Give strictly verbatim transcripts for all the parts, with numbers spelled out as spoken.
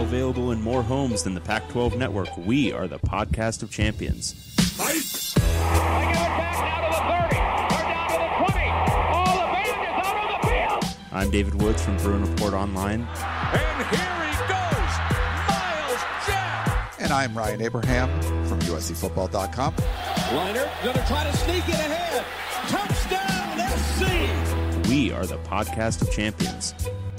available in more homes than the Pac twelve network, we are the podcast of champions. Fight! I give it back now to the thirty, or down to the twenty. All the band is out on the field. I'm David Woods from Bruin Report Online. And here he goes, Miles Jack. And I'm Ryan Abraham from U S C football dot com. Liner going to try to sneak it ahead. Touchdown, S C. We are the podcast of champions.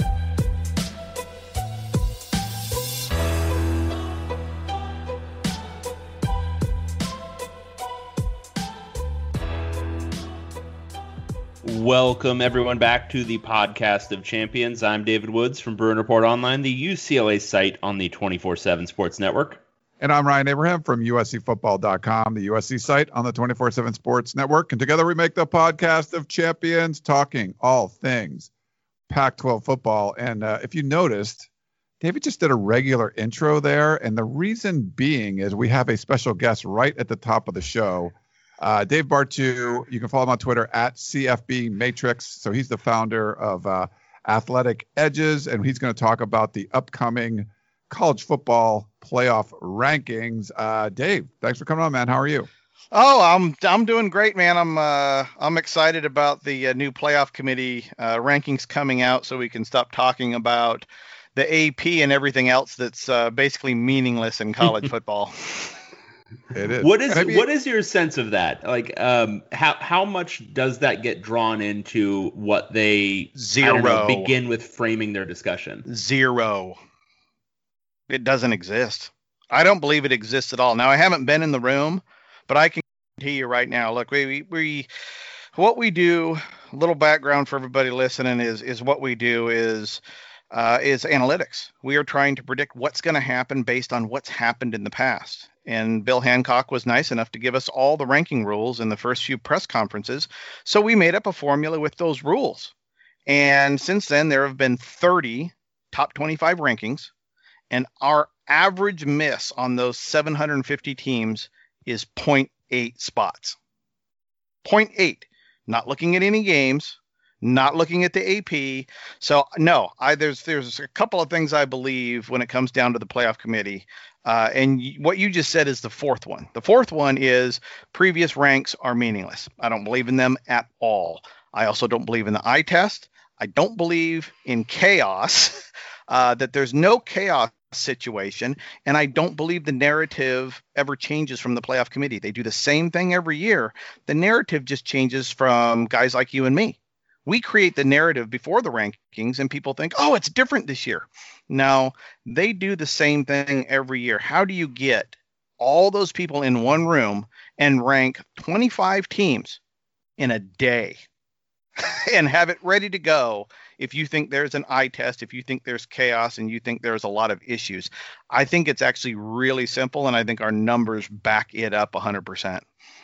Welcome, everyone, back to the podcast of champions. I'm David Woods from Bruin Report Online, the U C L A site on the twenty-four seven Sports Network. And I'm Ryan Abraham from U S C football dot com, the U S C site on the twenty-four seven Sports Network. And together we make the podcast of champions, talking all things Pac twelve football. And uh, if you noticed, David just did a regular intro there. And the reason being is we have a special guest right at the top of the show. Uh, Dave Bartoo, you can follow him on Twitter at C F B Matrix. So he's the founder of uh, Athletic Edges, and he's going to talk about the upcoming college football playoff rankings. Uh, Dave, thanks for coming on, man. How are you? Oh, I'm I'm doing great, man. I'm uh, I'm excited about the uh, new playoff committee uh, rankings coming out, so we can stop talking about the A P and everything else that's uh, basically meaningless in college football. It is. What is Maybe. what is your sense of that? Like, um, how how much does that get drawn into what they Zero. I don't know, begin with framing their discussion? Zero. It doesn't exist. I don't believe it exists at all. Now, I haven't been in the room, but I can tell you right now. Look, we we, we what we do. A little background for everybody listening is is what we do is. Uh, is analytics. We are trying to predict what's going to happen based on what's happened in the past. And Bill Hancock was nice enough to give us all the ranking rules in the first few press conferences. So we made up a formula with those rules. And since then, there have been thirty top twenty-five rankings. And our average miss on those seven hundred fifty teams is zero point eight spots. zero point eight. Not looking at any games. Not looking at the A P. So, no, I, there's there's a couple of things I believe when it comes down to the playoff committee. Uh, and y- what you just said is the fourth one. The fourth one is previous ranks are meaningless. I don't believe in them at all. I also don't believe in the eye test. I don't believe in chaos, uh, that there's no chaos situation. And I don't believe the narrative ever changes from the playoff committee. They do the same thing every year. The narrative just changes from guys like you and me. We create the narrative before the rankings and people think, oh, it's different this year. No, they do the same thing every year. How do you get all those people in one room and rank twenty-five teams in a day and have it ready to go if you think there's an eye test, if you think there's chaos and you think there's a lot of issues? I think it's actually really simple, and I think our numbers back it up one hundred percent.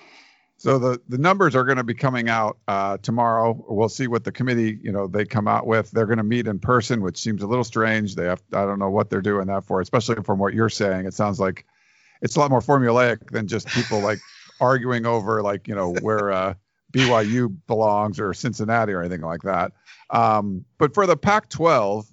So the, the numbers are going to be coming out uh, tomorrow. We'll see what the committee, you know, they come out with. They're going to meet in person, which seems a little strange. They have, I don't know what they're doing that for, especially from what you're saying. It sounds like it's a lot more formulaic than just people like arguing over like, you know, where uh, B Y U belongs or Cincinnati or anything like that. Um, but for the Pac twelve,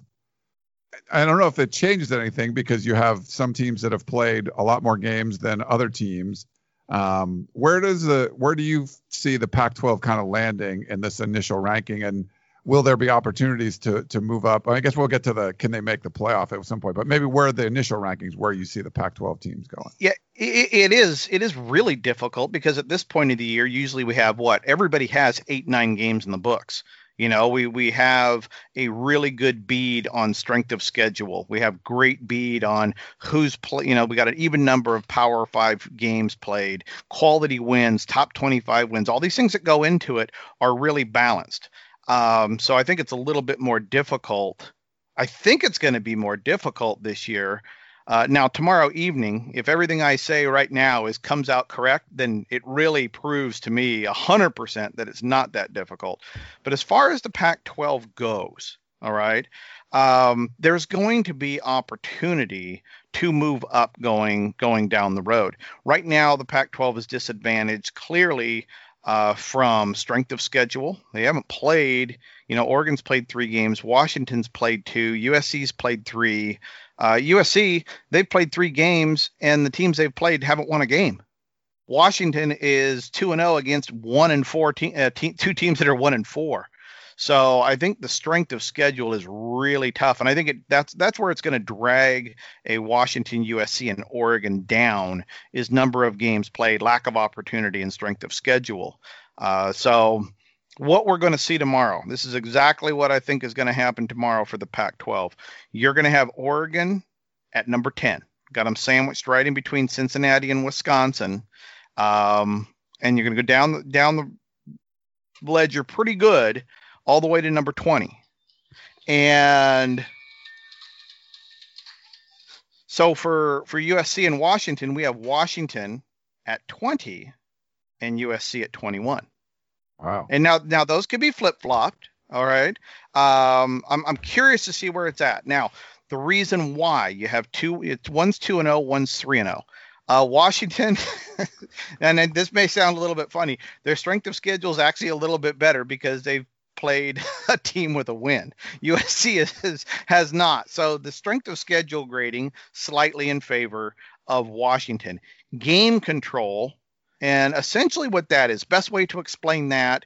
I don't know if it changes anything because you have some teams that have played a lot more games than other teams. Um, where does the where do you see the Pac twelve kind of landing in this initial ranking, and will there be opportunities to to move up? I guess we'll get to the can they make the playoff at some point, but maybe where are the initial rankings where you see the Pac twelve teams going? Yeah, it, it is it is really difficult because at this point of the year, usually we have what everybody has eight nine games in the books. You know, we we have a really good bead on strength of schedule. We have great bead on who's play. You know, we got an even number of Power Five games played, quality wins, top twenty-five wins. All these things that go into it are really balanced. Um, so I think it's a little bit more difficult. I think it's going to be more difficult this year. Uh, now, tomorrow evening, if everything I say right now is comes out correct, then it really proves to me one hundred percent that it's not that difficult. But as far as the Pac twelve goes, all right, um, there's going to be opportunity to move up going going down the road. Right now, the Pac twelve is disadvantaged clearly uh, from strength of schedule. They haven't played, you know, Oregon's played three games. Washington's played two. U S C's played three. Uh, U S C, they've played three games, and the teams they've played haven't won a game. Washington is two and oh against one and four te- uh, te- two teams that are one and four. So I think the strength of schedule is really tough, and I think it, that's that's where it's going to drag a Washington, U S C, and Oregon down is number of games played, lack of opportunity, and strength of schedule. Uh, so what we're going to see tomorrow, this is exactly what I think is going to happen tomorrow for the Pac twelve. You're going to have Oregon at number ten. Got them sandwiched right in between Cincinnati and Wisconsin. Um, and you're going to go down, down the ledger pretty good all the way to number twenty. And so for, for U S C and Washington, we have Washington at twenty and U S C at twenty-one. Wow. And now, now those could be flip-flopped. All right. Um, I'm, I'm curious to see where it's at. Now, the reason why you have two, it's one's two and oh, one's three and oh. Uh, Washington, and then this may sound a little bit funny, their strength of schedule is actually a little bit better because they've played a team with a win. U S C is, has not. So the strength of schedule grading slightly in favor of Washington. Game control, and essentially what that is, best way to explain that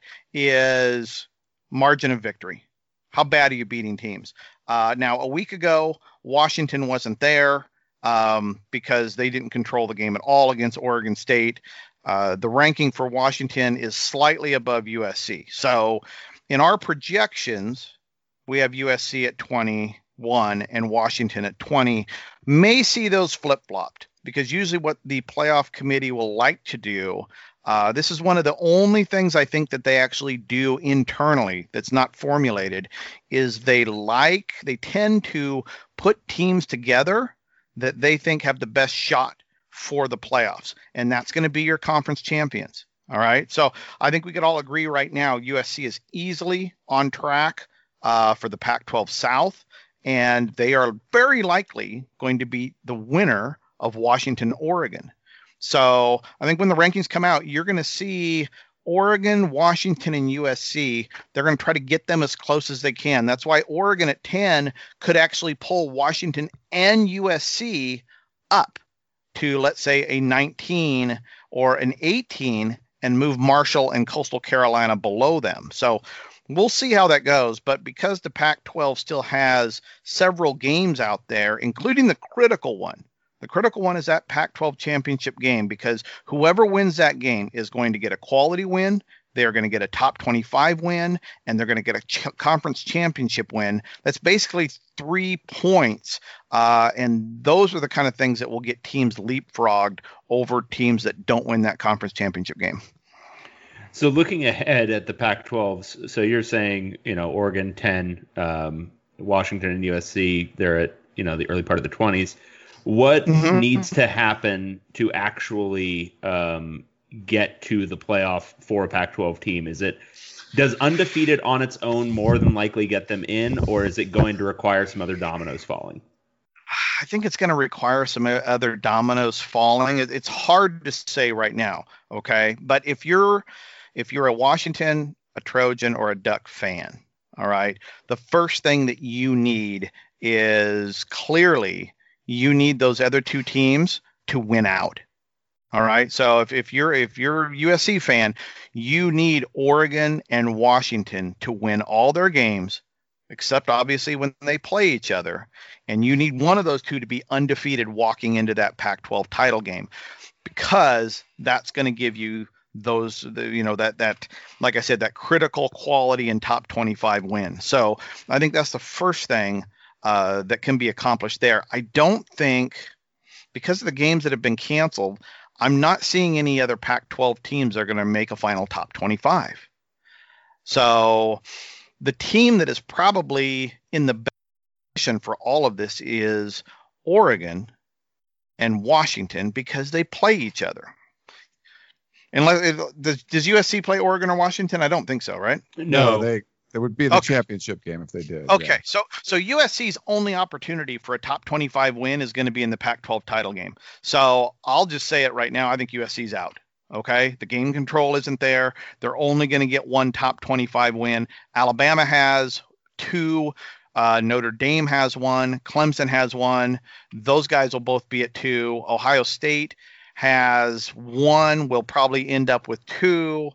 is margin of victory. How bad are you beating teams? Uh, now, a week ago, Washington wasn't there um, because they didn't control the game at all against Oregon State. Uh, the ranking for Washington is slightly above U S C. So in our projections, we have U S C at twenty-one and Washington at twenty. May see those flip-flopped because usually what the playoff committee will like to do, uh, this is one of the only things I think that they actually do internally that's not formulated, is they like, they tend to put teams together that they think have the best shot for the playoffs. And that's going to be your conference champions. All right. So I think we could all agree right now, U S C is easily on track uh, for the Pac twelve South, and they are very likely going to beat the winner of Washington, Oregon. So I think when the rankings come out, you're going to see Oregon, Washington, and U S C. They're going to try to get them as close as they can. That's why Oregon at ten could actually pull Washington and U S C up to, let's say, a nineteen or an eighteen and move Marshall and Coastal Carolina below them. So we'll see how that goes. But because the Pac twelve still has several games out there, including the critical one, the critical one is that Pac twelve championship game, because whoever wins that game is going to get a quality win. They're going to get a top twenty-five win, and they're going to get a ch- conference championship win. That's basically three points. Uh, and those are the kind of things that will get teams leapfrogged over teams that don't win that conference championship game. So looking ahead at the Pac twelves, so you're saying, you know, Oregon ten, um, Washington and U S C, they're at, you know, the early part of the twenties. What mm-hmm. needs to happen to actually um, get to the playoff for a Pac twelve team? Is it, does undefeated on its own more than likely get them in, or is it going to require some other dominoes falling? I think it's going to require some other dominoes falling. It's hard to say right now. Okay. But if you're, if you're a Washington, a Trojan, or a Duck fan, all right, the first thing that you need is clearly you need those other two teams to win out. All right. So if, if you're if you're a U S C fan, you need Oregon and Washington to win all their games, except obviously when they play each other. And you need one of those two to be undefeated walking into that Pac twelve title game, because that's going to give you those, the, you know, that, that, like I said, that critical quality and top twenty-five win. So I think that's the first thing uh, that can be accomplished there. I don't think, because of the games that have been canceled, I'm not seeing any other Pac twelve teams that are going to make a final top twenty-five. So the team that is probably in the position for all of this is Oregon and Washington, because they play each other. Unless, does, does U S C play Oregon or Washington? I don't think so, right? No, no they it would be the okay. championship game if they did. Okay, yeah. so so U S C's only opportunity for a top twenty-five win is going to be in the Pac twelve title game. So I'll just say it right now. I think U S C's out. Okay, the game control isn't there. They're only going to get one top twenty-five win. Alabama has two. Uh, Notre Dame has one. Clemson has one. Those guys will both be at two. Ohio State has one. Will probably end up with two.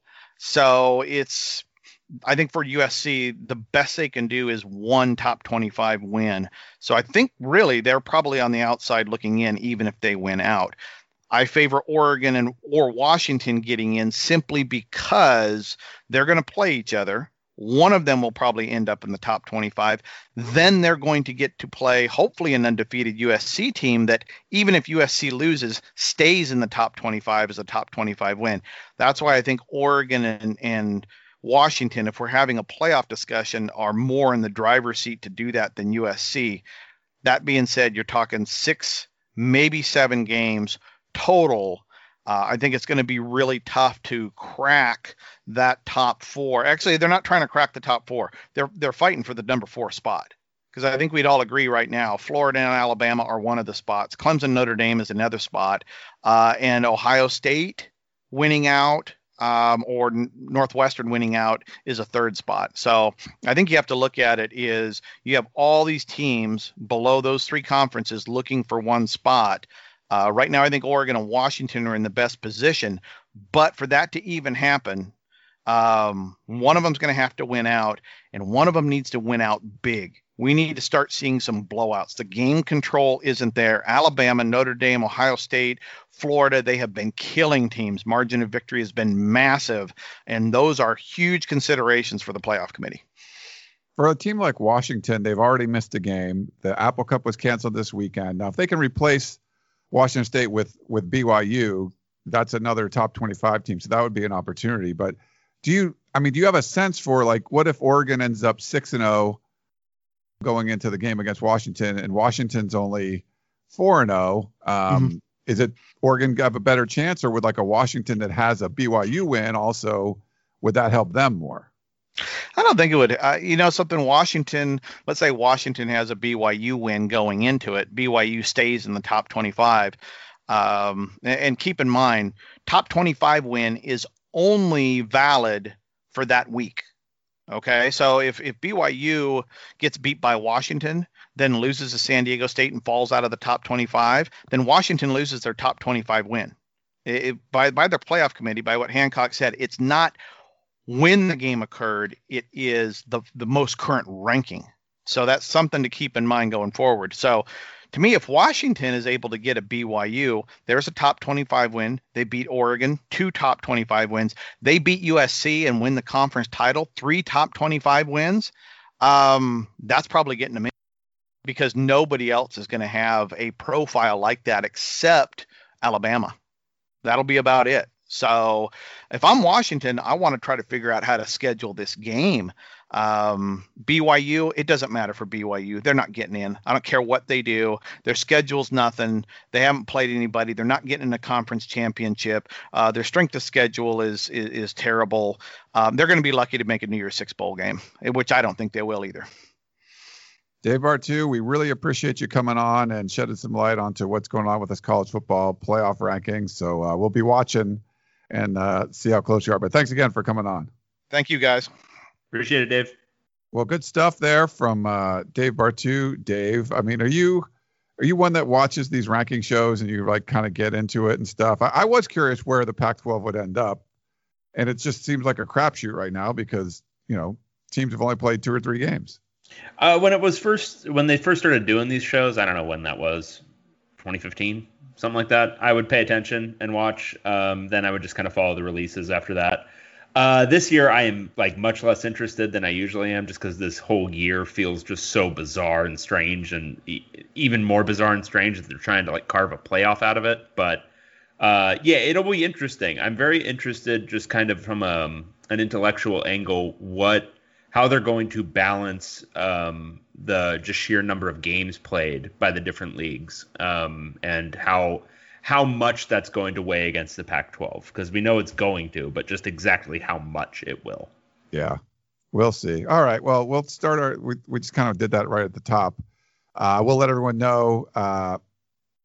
So it's, I think for U S C, the best they can do is one top twenty-five win. So I think really they're probably on the outside looking in, even if they win out. I favor Oregon and or Washington getting in simply because they're going to play each other. One of them will probably end up in the top twenty-five. Then they're going to get to play, hopefully, an undefeated U S C team that, even if U S C loses, stays in the top twenty-five as a top twenty-five win. That's why I think Oregon and, and Washington, if we're having a playoff discussion, are more in the driver's seat to do that than U S C. That being said, you're talking six, maybe seven games total. Uh, I think it's going to be really tough to crack that top four. Actually, they're not trying to crack the top four. They're they're fighting for the number four spot, because I think we'd all agree right now Florida and Alabama are one of the spots. Clemson, Notre Dame is another spot, uh, and Ohio State winning out um, or Northwestern winning out is a third spot. So I think you have to look at it is you have all these teams below those three conferences looking for one spot. Uh, right now, I think Oregon and Washington are in the best position. But for that to even happen, um, one of them is going to have to win out, and one of them needs to win out big. We need to start seeing some blowouts. The game control isn't there. Alabama, Notre Dame, Ohio State, Florida, they have been killing teams. Margin of victory has been massive, and those are huge considerations for the playoff committee. For a team like Washington, they've already missed a game. The Apple Cup was canceled this weekend. Now, if they can replace Washington State with with B Y U, that's another top twenty-five team. So that would be an opportunity. But do you, I mean, do you have a sense for, like, what if Oregon ends up six and oh going into the game against Washington, and Washington's only four and oh? Um, mm-hmm. Is it Oregon have a better chance, or would, like, a Washington that has a B Y U win also, would that help them more? I don't think it would. Uh, you know, something Washington, let's say Washington has a B Y U win going into it. B Y U stays in the top twenty-five. Um, and, and keep in mind, top twenty-five win is only valid for that week. Okay, so if, if B Y U gets beat by Washington, then loses to San Diego State and falls out of the top twenty-five, then Washington loses their top twenty-five win. It, it, by, by their playoff committee, by what Hancock said, it's not when the game occurred, it is the the most current ranking. So that's something to keep in mind going forward. So to me, if Washington is able to get a B Y U, there's a top twenty-five win. They beat Oregon, two top twenty-five wins. They beat U S C and win the conference title, three top twenty-five wins. Um, that's probably getting them in, because nobody else is going to have a profile like that except Alabama. That'll be about it. So if I'm Washington, I want to try to figure out how to schedule this game. Um, B Y U, it doesn't matter for B Y U. They're not getting in. I don't care what they do. Their schedule's nothing. They haven't played anybody. They're not getting in a conference championship. Uh, their strength of schedule is is, is terrible. Um, they're going to be lucky to make a New Year's Six bowl game, which I don't think they will either. Dave Bartoo, we really appreciate you coming on and shedding some light onto what's going on with this college football playoff rankings. So uh, we'll be watching and uh, see how close you are. But thanks again for coming on. Thank you, guys. Appreciate it, Dave. Well, good stuff there from uh, Dave Bartoo. Dave, I mean, are you are you one that watches these ranking shows and you like kind of get into it and stuff? I, I was curious where the Pac twelve would end up, and it just seems like a crapshoot right now because, you know, teams have only played two or three games. Uh, when it was first, when they first started doing these shows, I don't know when that was, twenty fifteen, something like that. I would pay attention and watch. Um, then I would just kind of follow the releases after that. Uh, this year, I am like much less interested than I usually am, just because this whole year feels just so bizarre and strange, and e- even more bizarre and strange that they're trying to like carve a playoff out of it. But uh, yeah, it'll be interesting. I'm very interested, just kind of from um, an intellectual angle, what how they're going to balance um, the just sheer number of games played by the different leagues, um, and how. how much that's going to weigh against the Pac twelve, because we know it's going to, but just exactly how much it will. Yeah, we'll see. All right. Well, we'll start our, we, we just kind of did that right at the top. Uh, we'll let everyone know, uh,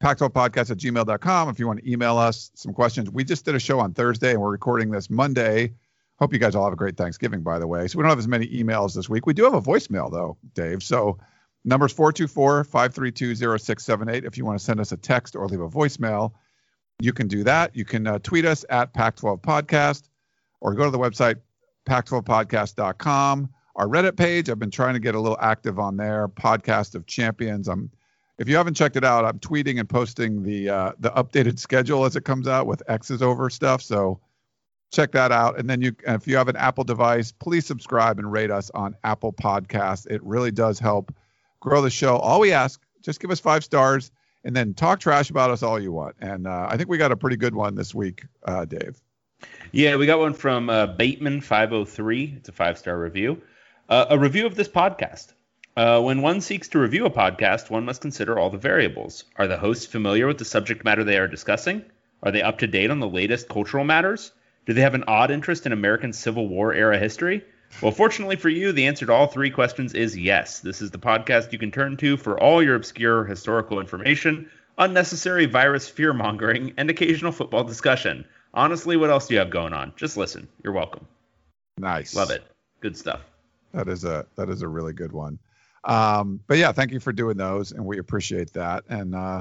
pac twelve podcast at gmail dot com if you want to email us some questions. We just did a show on Thursday, and we're recording this Monday. Hope you guys all have a great Thanksgiving, by the way. So we don't have as many emails this week. We do have a voicemail, though, Dave. So number's four two four, five three two, zero six seven eight. If you want to send us a text or leave a voicemail, you can do that. You can uh, tweet us at pac twelve podcast or go to the website pac twelve podcast dot com. Our Reddit page, I've been trying to get a little active on there, Podcast of Champions. I'm, if you haven't checked it out, I'm tweeting and posting the uh, the updated schedule as it comes out with X's over stuff. So check that out. And then you, if you have an Apple device, please subscribe and rate us on Apple Podcasts. It really does help grow the show. All we ask, just give us five stars and then talk trash about us all you want. And uh, I think we got a pretty good one this week, uh, Dave. Yeah, we got one from uh, Bateman five oh three. It's a five-star review. Uh, a review of this podcast. Uh, when one seeks to review a podcast, one must consider all the variables. Are the hosts familiar with the subject matter they are discussing? Are they up to date on the latest cultural matters? Do they have an odd interest in American Civil War era history? Well, fortunately for you, the answer to all three questions is yes. This is the podcast you can turn to for all your obscure historical information, unnecessary virus fear-mongering, and occasional football discussion. Honestly, what else do you have going on? Just listen. You're welcome. Nice. Love it. Good stuff. That is a that is a really good one. Um, but yeah, thank you for doing those, and we appreciate that. And uh,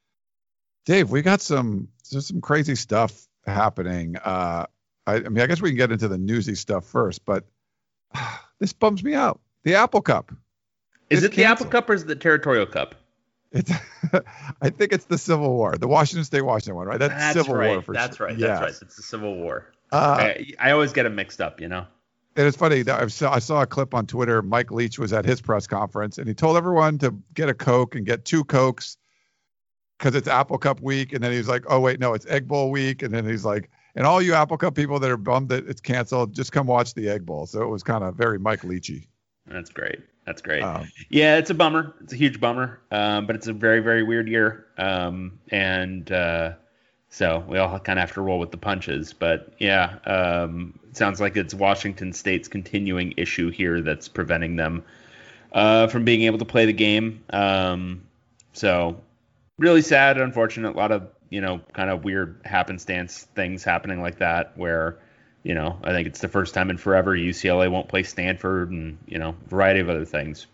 Dave, we got some there's some crazy stuff happening. Uh, I, I mean, I guess we can get into the newsy stuff first, but uh, this bums me out. The Apple Cup. Is it canceled. the Apple Cup or is it the Territorial Cup? It's I think it's the Civil War, the Washington State Washington one, right? That's, That's Civil right. War for That's sure. right. Yes. That's right. It's the Civil War. Uh, I, I always get them mixed up, you know. And it's funny that I saw, I saw a clip on Twitter. Mike Leach was at his press conference, and he told everyone to get a Coke and get two Cokes because it's Apple Cup week. And then he was like, "Oh wait, no, it's Egg Bowl week." And then he's like, "And all you Apple Cup people that are bummed that it's canceled, just come watch the Egg Bowl." So it was kind of very Mike Leachy. That's great. That's great. Um, yeah, it's a bummer. It's a huge bummer. Um, but it's a very, very weird year. Um, and uh, so we all kind of have to roll with the punches. But yeah, um, it sounds like it's Washington State's continuing issue here that's preventing them uh, from being able to play the game. Um, so really sad, unfortunate. A lot of, you know, kind of weird happenstance things happening like that where, you know, I think it's the first time in forever U C L A won't play Stanford and, you know, a variety of other things.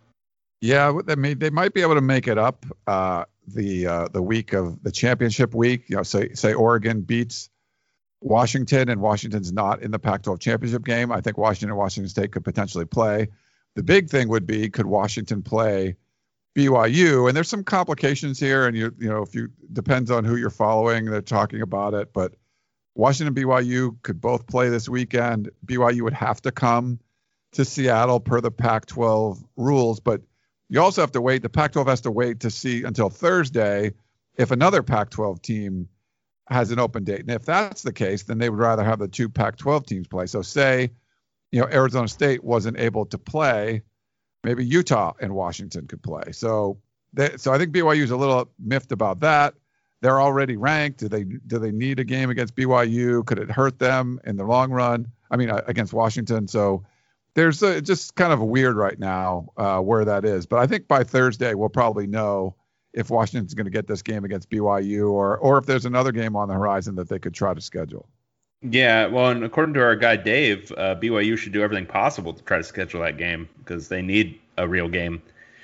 Yeah, I mean, they might be able to make it up uh, the uh, the week of the championship week. You know, say say Oregon beats Washington and Washington's not in the Pac twelve championship game. I think Washington and Washington State could potentially play. The big thing would be, could Washington play B Y U? And there's some complications here, and you you know, if you depends on who you're following, they're talking about it, but Washington and B Y U could both play this weekend. B Y U would have to come to Seattle per the Pac twelve rules, but you also have to wait. The Pac twelve has to wait to see until Thursday if another Pac twelve team has an open date. And if that's the case, then they would rather have the two Pac twelve teams play. So say, you know, Arizona State wasn't able to play, maybe Utah and Washington could play. So they, so I think B Y U is a little miffed about that. They're already ranked. Do they do they need a game against B Y U? Could it hurt them in the long run? I mean, uh, against Washington. So there's a, just kind of weird right now uh, where that is. But I think by Thursday we'll probably know if Washington's going to get this game against B Y U or or if there's another game on the horizon that they could try to schedule. Yeah, well, and according to our guy Dave, uh, B Y U should do everything possible to try to schedule that game because they need a real game.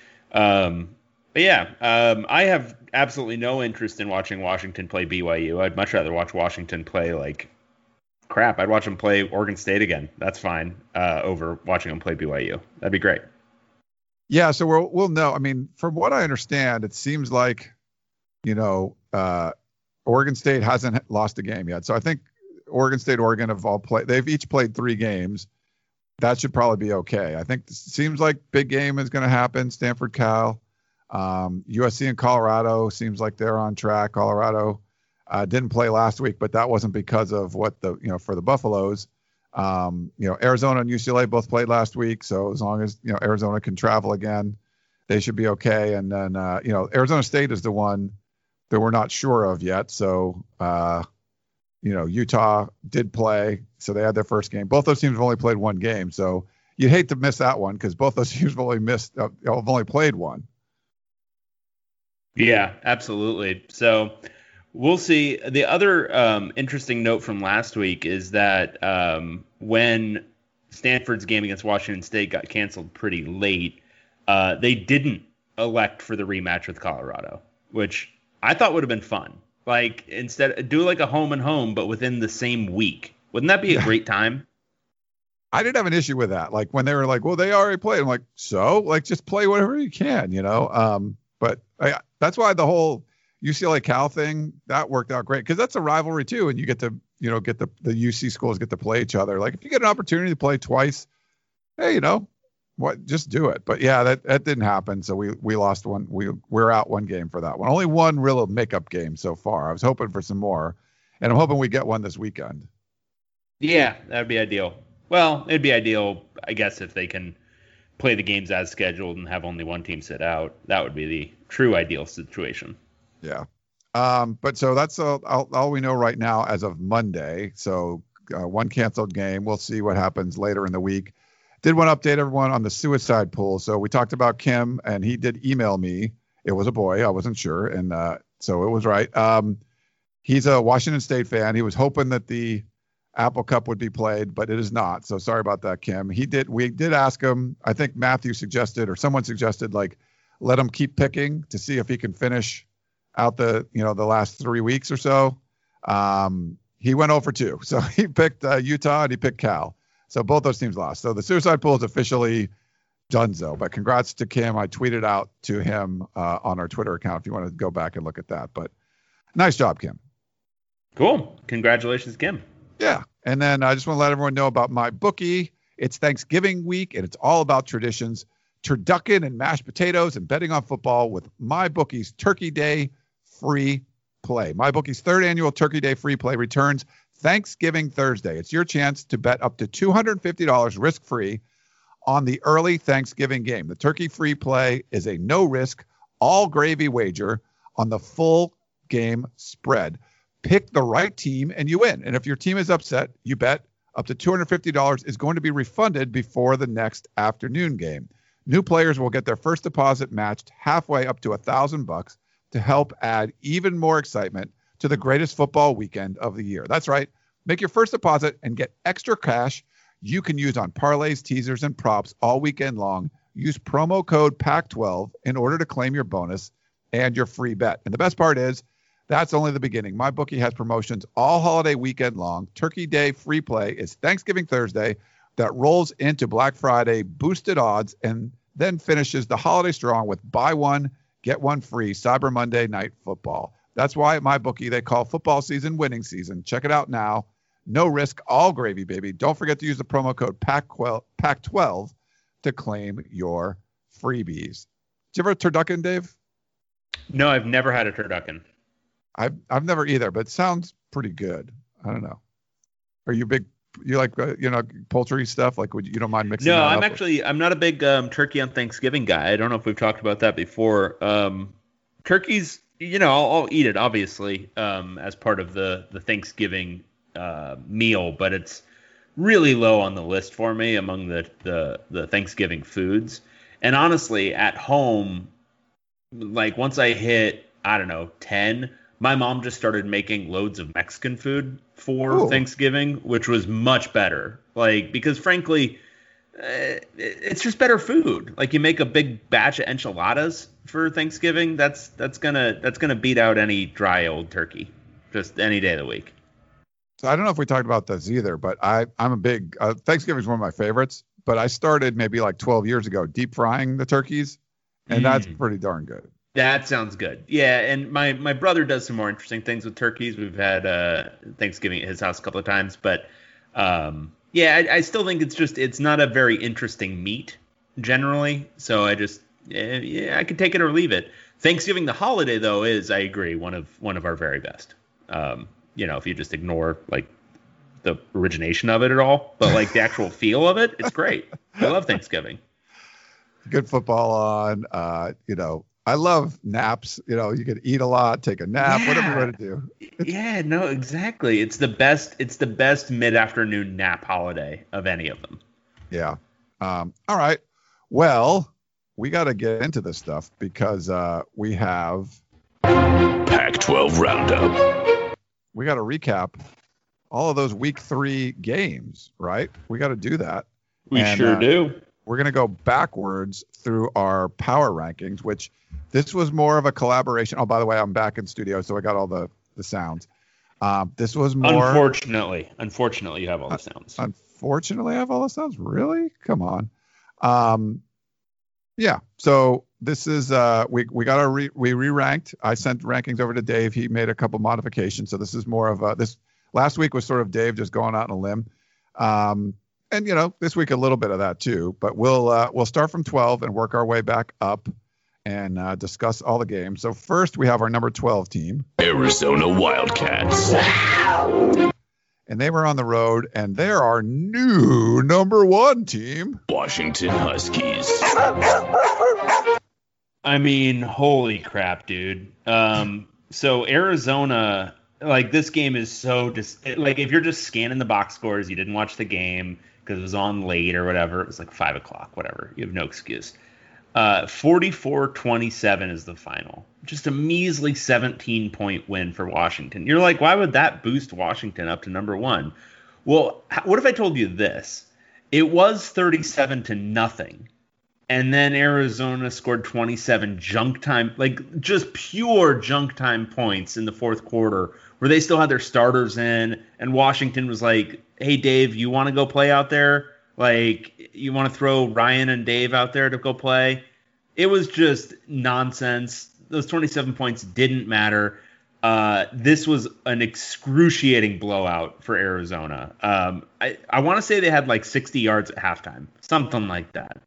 Um, but yeah, um, I have absolutely no interest in watching Washington play B Y U. I'd much rather watch Washington play like crap. I'd watch them play Oregon State again. That's fine. Uh, over watching them play B Y U. That'd be great. Yeah, so we'll we'll know. I mean, from what I understand, it seems like, you know, uh, Oregon State hasn't lost a game yet. So I think Oregon State, Oregon have all played. They've each played three games. That should probably be okay. I think it seems like big game is going to happen. Stanford, Cal. Um, U S C and Colorado seems like they're on track. Colorado uh, didn't play last week, but that wasn't because of what the, you know, for the Buffaloes. Um, you know, Arizona and U C L A both played last week. So as long as, you know, Arizona can travel again, they should be okay. And then, uh, you know, Arizona State is the one that we're not sure of yet. So, uh, you know, Utah did play. So they had their first game. Both those teams have only played one game. So you'd hate to miss that one because both those teams have only missed, uh, have only played one. Yeah, absolutely. So we'll see. The other um, interesting note from last week is that um, when Stanford's game against Washington State got canceled pretty late, uh, they didn't elect for the rematch with Colorado, which I thought would have been fun. Like, instead, do like a home and home, but within the same week. Wouldn't that be a great time? I didn't have an issue with that. Like when they were like, well, they already played. I'm like, so like, just play whatever you can, you know? Um, but I, that's why the whole U C L A Cal thing, that worked out great. Cause that's a rivalry too. And you get to, you know, get the, the U C schools get to play each other. Like if you get an opportunity to play twice, hey, you know what, just do it. But yeah, that, that didn't happen. So we, we lost one. We we're out one game for that one. Only one real makeup game so far. I was hoping for some more, and I'm hoping we get one this weekend. Yeah, that'd be ideal. Well, it'd be ideal, I guess, if they can play the games as scheduled and have only one team sit out. That would be the true ideal situation. Yeah. Um, but so that's all, all, all we know right now as of Monday. So uh, one canceled game. We'll see what happens later in the week. Did want to update everyone on the suicide pool. So we talked about Kim, and he did email me. It was a boy. I wasn't sure. And uh, so it was right. Um, he's a Washington State fan. He was hoping that the Apple Cup would be played, but it is not. So sorry about that, Kim. He did. We did ask him. I think Matthew suggested, or someone suggested, like let him keep picking to see if he can finish out the, you know, the last three weeks or so. Um, he went oh for two. So he picked uh, Utah and he picked Cal. So both those teams lost. So the suicide pool is officially donezo. But congrats to Kim. I tweeted out to him uh, on our Twitter account if you want to go back and look at that. But nice job, Kim. Cool. Congratulations, Kim. Yeah. And then I just want to let everyone know about my bookie. It's Thanksgiving week, and it's all about traditions, turducken and mashed potatoes, and betting on football with MyBookie's Turkey Day free play. MyBookie's third annual Turkey Day free play returns Thanksgiving Thursday. It's your chance to bet up to two hundred fifty dollars risk-free on the early Thanksgiving game. The Turkey free play is a no-risk, all-gravy wager on the full game spread. Pick the right team and you win. And if your team is upset, you bet up to two hundred fifty dollars is going to be refunded before the next afternoon game. New players will get their first deposit matched halfway up to a thousand bucks to help add even more excitement to the greatest football weekend of the year. That's right. Make your first deposit and get extra cash you can use on parlays, teasers, and props all weekend long. Use promo code P A C twelve in order to claim your bonus and your free bet. And the best part is, that's only the beginning. MyBookie has promotions all holiday weekend long. Turkey Day free play is Thanksgiving Thursday that rolls into Black Friday boosted odds and then finishes the holiday strong with buy one, get one free Cyber Monday Night Football. That's why at MyBookie they call football season winning season. Check it out now. No risk, all gravy, baby. Don't forget to use the promo code P A C twelve to claim your freebies. Did you ever have turducken, Dave? No, I've never had a turducken. I've I've never either, but it sounds pretty good. I don't know. Are you big? You like uh, you know poultry stuff? Like would you, you don't mind mixing? No, that I'm up? actually I'm not a big um, turkey on Thanksgiving guy. I don't know if we've talked about that before. Um, turkeys, you know, I'll, I'll eat it obviously um, as part of the the Thanksgiving uh, meal, but it's really low on the list for me among the the, the Thanksgiving foods. And honestly, at home, like once I hit I don't know ten. My mom just started making loads of Mexican food for Ooh. Thanksgiving, which was much better. Like, because frankly, uh, it's just better food. Like, you make a big batch of enchiladas for Thanksgiving. That's that's gonna that's gonna beat out any dry old turkey, just any day of the week. So I don't know if we talked about this either, but I I'm a big uh, Thanksgiving is one of my favorites. But I started maybe like twelve years ago deep frying the turkeys, and mm. that's pretty darn good. That sounds good. Yeah, and my, my brother does some more interesting things with turkeys. We've had uh, Thanksgiving at his house a couple of times, but um, yeah, I, I still think it's just it's not a very interesting meat generally. So I just yeah, yeah, I could take it or leave it. Thanksgiving, the holiday though, is I agree one of one of our very best. Um, you know, if you just ignore like the origination of it at all, but like the actual feel of it, it's great. I love Thanksgiving. Good football on, uh, you know. I love naps. You know, you could eat a lot, take a nap, yeah. whatever you want to do. It's, yeah, no, exactly. It's the best. It's the best mid-afternoon nap holiday of any of them. Yeah. Um, all right. Well, we got to get into this stuff because uh, we have Pac twelve Roundup. We got to recap all of those week three games, right? We got to do that. We and, sure uh, do. We're going to go backwards through our power rankings, which this was more of a collaboration. Oh, by the way, I'm back in studio, so I got all the, the sounds. Um, this was more. Unfortunately, unfortunately, you have all the sounds. Uh, unfortunately, I have all the sounds. Really? Come on. Um, yeah. So this is uh, we we got our re, we re-ranked. I sent rankings over to Dave. He made a couple modifications. So this is more of a this last week was sort of Dave just going out on a limb. Um, and you know this week a little bit of that too. But we'll uh, we'll start from twelve and work our way back up and uh, discuss all the games. So first we have our number twelve team, Arizona Wildcats. And they were on the road, and they're our new number one team, Washington Huskies. I mean, holy crap, dude. Um, so Arizona, like this game is so dis- like if you're just scanning the box scores, you didn't watch the game because it was on late or whatever. It was like five o'clock, whatever. You have no excuse. Uh, forty-four twenty-seven is the final. Just a measly seventeen point win for Washington. You're like, why would that boost Washington up to number one? Well, what if I told you this? It was thirty-seven to nothing. And then Arizona scored twenty-seven junk time, like just pure junk time points in the fourth quarter where they still had their starters in. And Washington was like, hey, Dave, you want to go play out there? Like, you want to throw Ryan and Dave out there to go play? It was just nonsense. Those twenty-seven points didn't matter. Uh, this was an excruciating blowout for Arizona. Um, I, I want to say they had like sixty yards at halftime, something like that.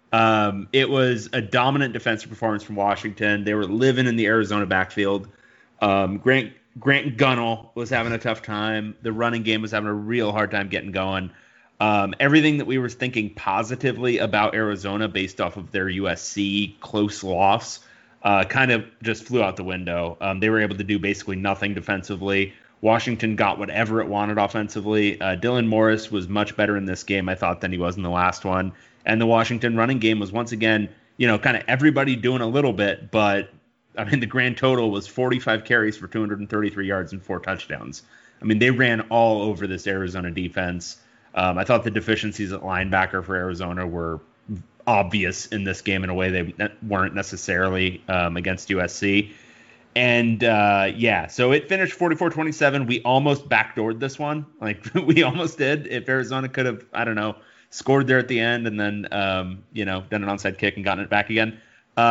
Um, it was a dominant defensive performance from Washington. They were living in the Arizona backfield. Um, Grant Grant Gunnell was having a tough time. The running game was having a real hard time getting going. Um, everything that we were thinking positively about Arizona based off of their U S C close loss uh, kind of just flew out the window. Um, they were able to do basically nothing defensively. Washington got whatever it wanted offensively. Uh, Dylan Morris was much better in this game, I thought, than he was in the last one. And the Washington running game was once again, you know, kind of everybody doing a little bit, but I mean, the grand total was forty-five carries for two hundred thirty-three yards and four touchdowns. I mean, they ran all over this Arizona defense. Um, I thought the deficiencies at linebacker for Arizona were obvious in this game in a way they ne- weren't necessarily um, against U S C. And, uh, yeah, so it finished forty-four twenty-seven. We almost backdoored this one. Like, we almost did. If Arizona could have, I don't know, scored there at the end and then, um, you know, done an onside kick and gotten it back again.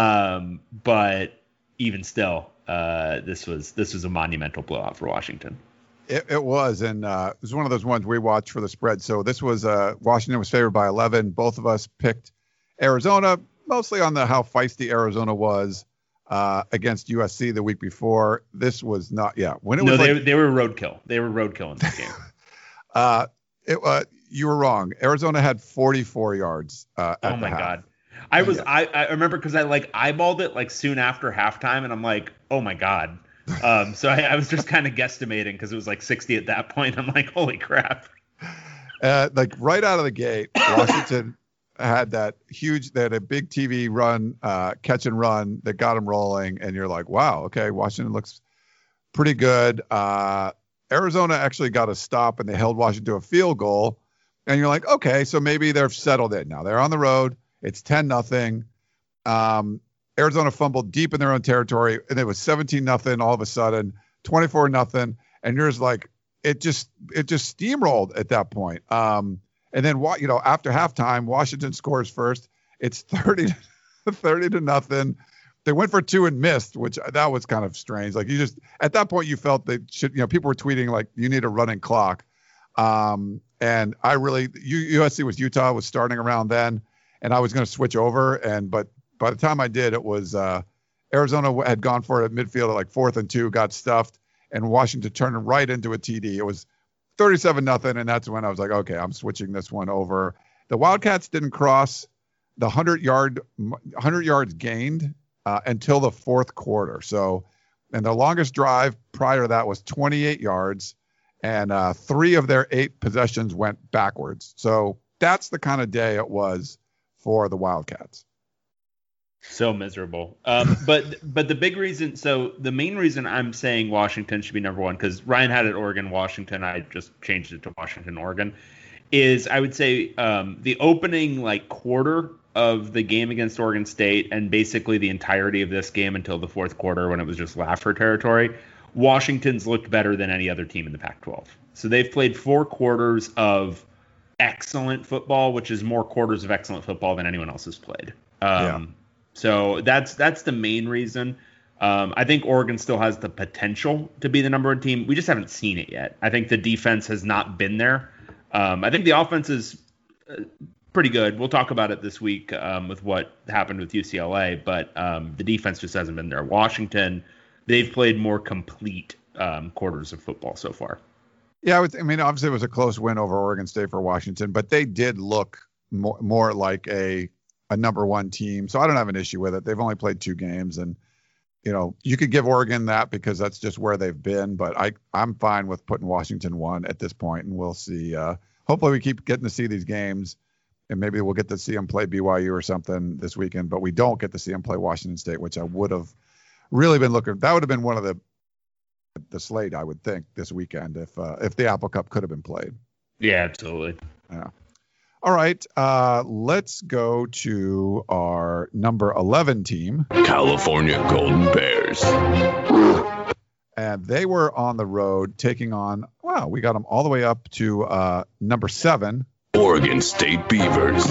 Um, but even still, uh, this was this was a monumental blowout for Washington. It, it was, and uh, it was one of those ones we watched for the spread. So this was uh, Washington was favored by eleven. Both of us picked Arizona, mostly on the how feisty Arizona was uh, against U S C the week before. This was not, yeah. When it no, was they like, they were roadkill. They were roadkill in this game. uh, it uh, you were wrong. Arizona had forty-four yards. Uh, at oh my the half. god. I was yeah. I, I remember because I like eyeballed it like soon after halftime, and I'm like, oh my god. Um, so I, I was just kind of guesstimating because it was like sixty at that point. I'm like, holy crap. Uh, like right out of the gate, Washington had that huge, they had a big T V run, uh, catch and run that got them rolling. And you're like, wow, okay, Washington looks pretty good. Uh, Arizona actually got a stop and they held Washington to a field goal. And you're like, okay, so maybe they're settled in now. They're on the road. It's ten nothing. Um, Arizona fumbled deep in their own territory, and it was seventeen nothing all of a sudden, twenty-four nothing, and yours like it just it just steamrolled at that point. Um, and then what you know after halftime, Washington scores first. It's thirty to nothing. They went for two and missed, which that was kind of strange. Like you just at that point you felt they should you know people were tweeting like you need a running clock. Um, and I really U S C was Utah was starting around then, and I was going to switch over and but. By the time I did, it was uh, Arizona had gone for it at midfield at like fourth and two, got stuffed, and Washington turned right into a T D. It was thirty-seven nothing, and that's when I was like, okay, I'm switching this one over. The Wildcats didn't cross the one hundred yard one hundred yards gained uh, until the fourth quarter. So, and the longest drive prior to that was twenty-eight yards, and uh, three of their eight possessions went backwards. So that's the kind of day it was for the Wildcats. So miserable. Um, but but the big reason, so the main reason I'm saying Washington should be number one, because Ryan had it Oregon, Washington. I just changed it to Washington, Oregon. Is I would say um, the opening like quarter of the game against Oregon State, and basically the entirety of this game until the fourth quarter when it was just laugher territory. Washington's looked better than any other team in the Pac twelve. So they've played four quarters of excellent football, which is more quarters of excellent football than anyone else has played. Um, Yeah. So that's that's the main reason. Um, I think Oregon still has the potential to be the number one team. We just haven't seen it yet. I think the defense has not been there. Um, I think the offense is uh, pretty good. We'll talk about it this week um, with what happened with U C L A, but um, the defense just hasn't been there. Washington, they've played more complete um, quarters of football so far. Yeah, I, would, I mean, obviously it was a close win over Oregon State for Washington, but they did look more, more like a a number one team. So I don't have an issue with it. They've only played two games, and you know, you could give Oregon that because that's just where they've been. But I, I'm fine with putting Washington one at this point, and we'll see. Uh, hopefully, we keep getting to see these games, and maybe we'll get to see them play B Y U or something this weekend. But we don't get to see them play Washington State, which I would have really been looking. That would have been one of the the slate, I would think, this weekend if uh, if the Apple Cup could have been played. Yeah, absolutely. Yeah. All right, uh, let's go to our number eleven team. California Golden Bears. And they were on the road taking on, wow, we got them all the way up to uh, number seven. Oregon State Beavers.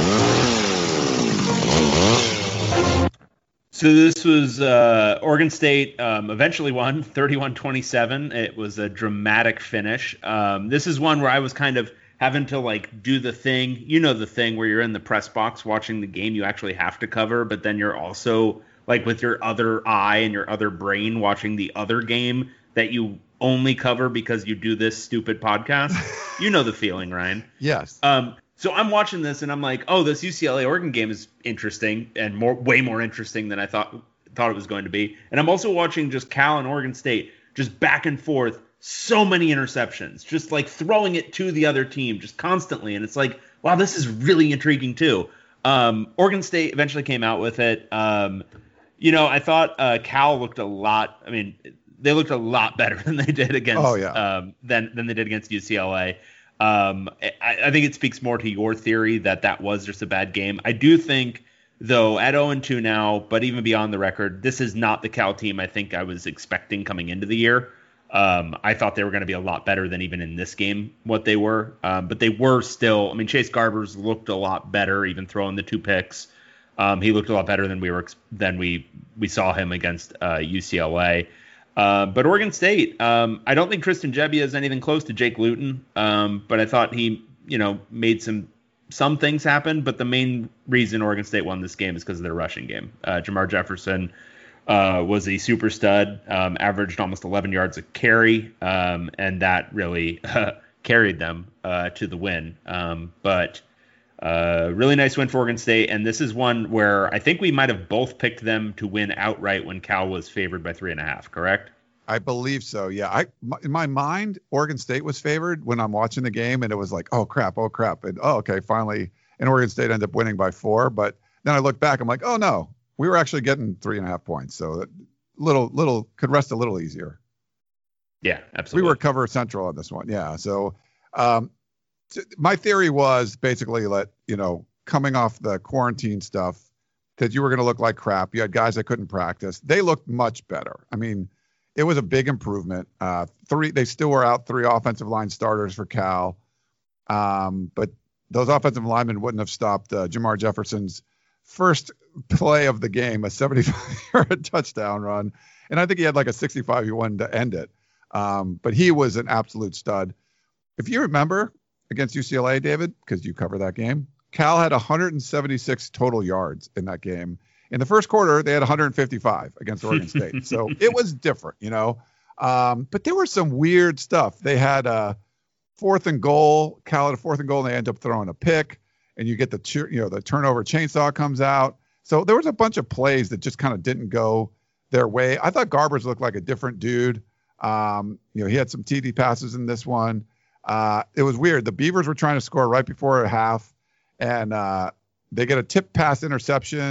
So this was uh, Oregon State um, eventually won thirty-one twenty-seven. It was a dramatic finish. Um, this is one where I was kind of having to like do the thing, you know, the thing where you're in the press box watching the game you actually have to cover, but then you're also like with your other eye and your other brain watching the other game that you only cover because you do this stupid podcast. You know the feeling, Ryan. Yes. Um, so I'm watching this and I'm like, oh, this U C L A Oregon game is interesting and more, way more interesting than I thought thought it was going to be. And I'm also watching just Cal and Oregon State just back and forth. So many interceptions, just like throwing it to the other team just constantly. And it's like, wow, this is really intriguing too. Um, Oregon State eventually came out with it. Um, you know, I thought uh, Cal looked a lot. I mean, they looked a lot better than they did against oh, yeah. um, than than they did against U C L A. Um, I, I think it speaks more to your theory that that was just a bad game. I do think, though, at oh and two now, but even beyond the record, this is not the Cal team I think I was expecting coming into the year. Um, I thought they were going to be a lot better than even in this game what they were. Um, but they were still, I mean, Chase Garbers looked a lot better, even throwing the two picks. Um, he looked a lot better than we were than we we saw him against uh, U C L A. Uh, but Oregon State, um, I don't think Tristan Gebbia is anything close to Jake Luton. Um, but I thought he, you know, made some some things happen. But the main reason Oregon State won this game is because of their rushing game. Uh, Jamar Jefferson Uh, was a super stud, um, averaged almost eleven yards a carry, um, and that really uh, carried them uh, to the win. Um, but uh, really nice win for Oregon State, and this is one where I think we might have both picked them to win outright when Cal was favored by three and a half, correct? I believe so, yeah. I in my mind, Oregon State was favored when I'm watching the game, and it was like, oh, crap, oh, crap. And, oh, okay, finally, and Oregon State ended up winning by four. But then I look back, I'm like, oh, no. We were actually getting three and a half points, so that little little could rest a little easier. Yeah, absolutely. We were cover central on this one, yeah. So, um, t- my theory was basically let you know, coming off the quarantine stuff, that you were going to look like crap. You had guys that couldn't practice. They looked much better. I mean, it was a big improvement. Uh, three, they still were out three offensive line starters for Cal, um, but those offensive linemen wouldn't have stopped uh, Jamar Jefferson's first play of the game, a seventy-five yard touchdown run. And I think he had like a sixty-five he wanted to end it. Um, but he was an absolute stud. If you remember against U C L A, David, because you cover that game, Cal had one hundred seventy-six total yards in that game. In the first quarter, they had one hundred fifty-five against Oregon State. So it was different, you know. Um, but there was some weird stuff. They had a fourth and goal. Cal had a fourth and goal, and they end up throwing a pick. And you get the, you know, the turnover chainsaw comes out. So there was a bunch of plays that just kind of didn't go their way. I thought Garbers looked like a different dude. Um, you know, he had some T D passes in this one. Uh, it was weird. The Beavers were trying to score right before a half, and uh, they get a tip pass interception, and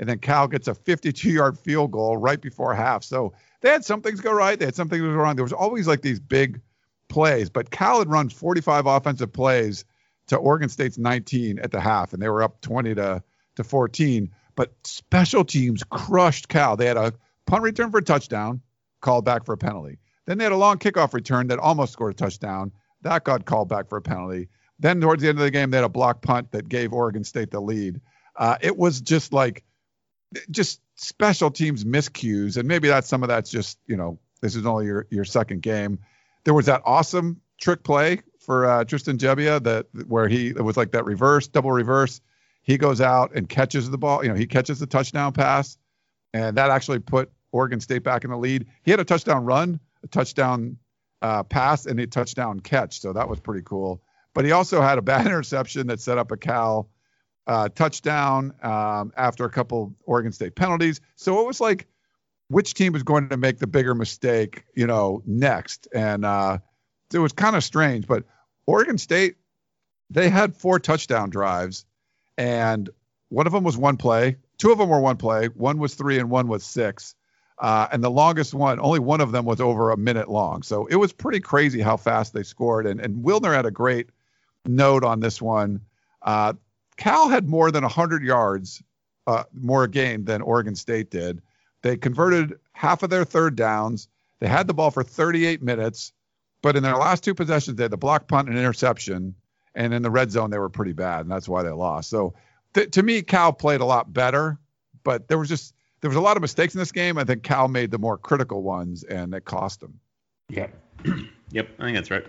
and then Cal gets a fifty-two-yard field goal right before half. So they had some things go right. They had some things go wrong. There was always like these big plays, but Cal had run forty-five offensive plays to Oregon State's nineteen at the half, and they were up twenty to fourteen. But special teams crushed Cal. They had a punt return for a touchdown, called back for a penalty. Then they had a long kickoff return that almost scored a touchdown. That got called back for a penalty. Then towards the end of the game, they had a block punt that gave Oregon State the lead. Uh, it was just like, just special teams miscues. And maybe that's some of that's just, you know, this is only your, your second game. There was that awesome trick play for uh, Tristan Gebbia that where he, it was like that reverse, double reverse. He goes out and catches the ball. You know, he catches the touchdown pass. And that actually put Oregon State back in the lead. He had a touchdown run, a touchdown uh, pass, and a touchdown catch. So that was pretty cool. But he also had a bad interception that set up a Cal uh, touchdown um, after a couple Oregon State penalties. So it was like, which team was going to make the bigger mistake, you know, next? And uh, it was kind of strange. But Oregon State, they had four touchdown drives, and one of them was one play. Two of them were one play. One was three, and one was six. Uh, and the longest one, only one of them was over a minute long. So it was pretty crazy how fast they scored. And, and Wilner had a great note on this one. Uh, Cal had more than one hundred yards, uh, more gained than Oregon State did. They converted half of their third downs. They had the ball for thirty-eight minutes. But in their last two possessions, they had the block punt and interception. And in the red zone, they were pretty bad. And that's why they lost. So th- to me, Cal played a lot better. But there was just... There was a lot of mistakes in this game. I think Cal made the more critical ones, and it cost them. Yep. Yep, I think that's right.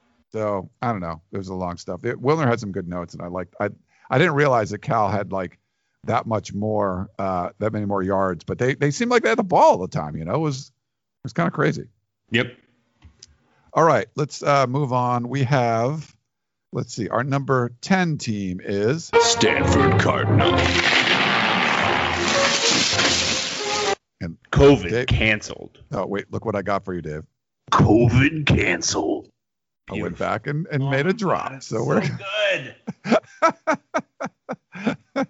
So I don't know. It was a long stuff. It, Wilner had some good notes, and I liked. I I didn't realize that Cal had like that much more, uh, that many more yards. But they they seemed like they had the ball all the time. You know, it was it was kind of crazy. Yep. All right, let's uh, move on. We have, let's see, our number ten team is Stanford Cardinal. And COVID Dave, canceled. Oh, wait, look what I got for you, Dave. COVID canceled. I went back and, and oh, made a drop. God, so so we're good.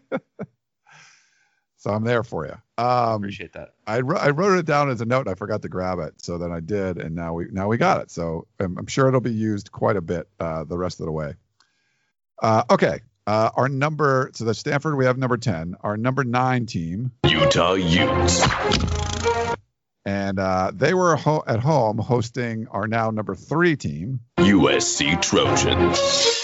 So I'm there for you. Um, Appreciate that. I, I wrote it down as a note. And I forgot to grab it. So then I did. And now we now we got it. So I'm, I'm sure it'll be used quite a bit uh, the rest of the way. Uh, okay. Uh, our number, so the Stanford, we have number ten. Our number nine team, Utah Utes. And uh, they were ho- at home hosting our now number three team, U S C Trojans.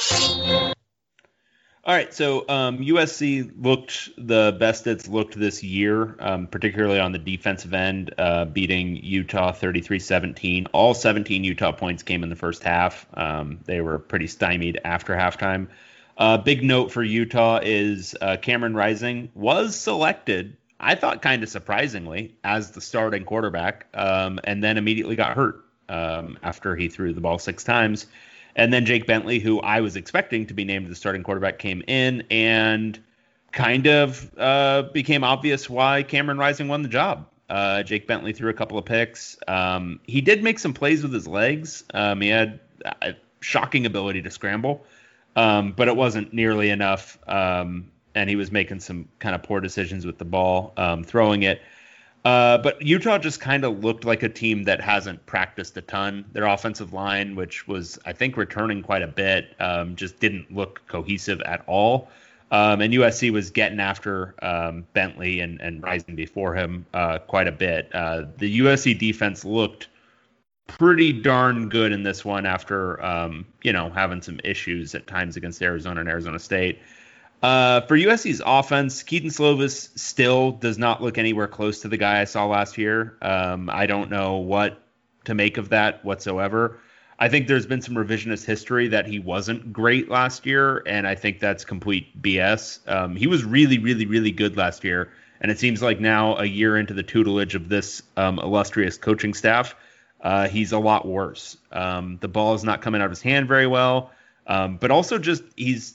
All right, so um, U S C looked the best it's looked this year, um, particularly on the defensive end, uh, beating Utah thirty-three seventeen. All seventeen Utah points came in the first half. Um, they were pretty stymied after halftime. Uh, big note for Utah is uh, Cameron Rising was selected, I thought kind of surprisingly, as the starting quarterback, um, and then immediately got hurt um, after he threw the ball six times. And then Jake Bentley, who I was expecting to be named the starting quarterback, came in and kind of uh, became obvious why Cameron Rising won the job. Uh, Jake Bentley threw a couple of picks. Um, he did make some plays with his legs. Um, he had a shocking ability to scramble. Um, but it wasn't nearly enough, um, and he was making some kind of poor decisions with the ball, um, throwing it. Uh, but Utah just kind of looked like a team that hasn't practiced a ton. Their offensive line, which was, I think, returning quite a bit, um, just didn't look cohesive at all. Um, and U S C was getting after um, Bentley and, and Rising before him uh, quite a bit. Uh, the U S C defense looked pretty darn good in this one after, um, you know, having some issues at times against Arizona and Arizona State. Uh, for U S C's offense, Keaton Slovis still does not look anywhere close to the guy I saw last year. Um, I don't know what to make of that whatsoever. I think there's been some revisionist history that he wasn't great last year, and I think that's complete B S. Um, he was really, really, really good last year, and it seems like now, a year into the tutelage of this um, illustrious coaching staff, Uh, he's a lot worse. Um, the ball is not coming out of his hand very well, um, but also just he's.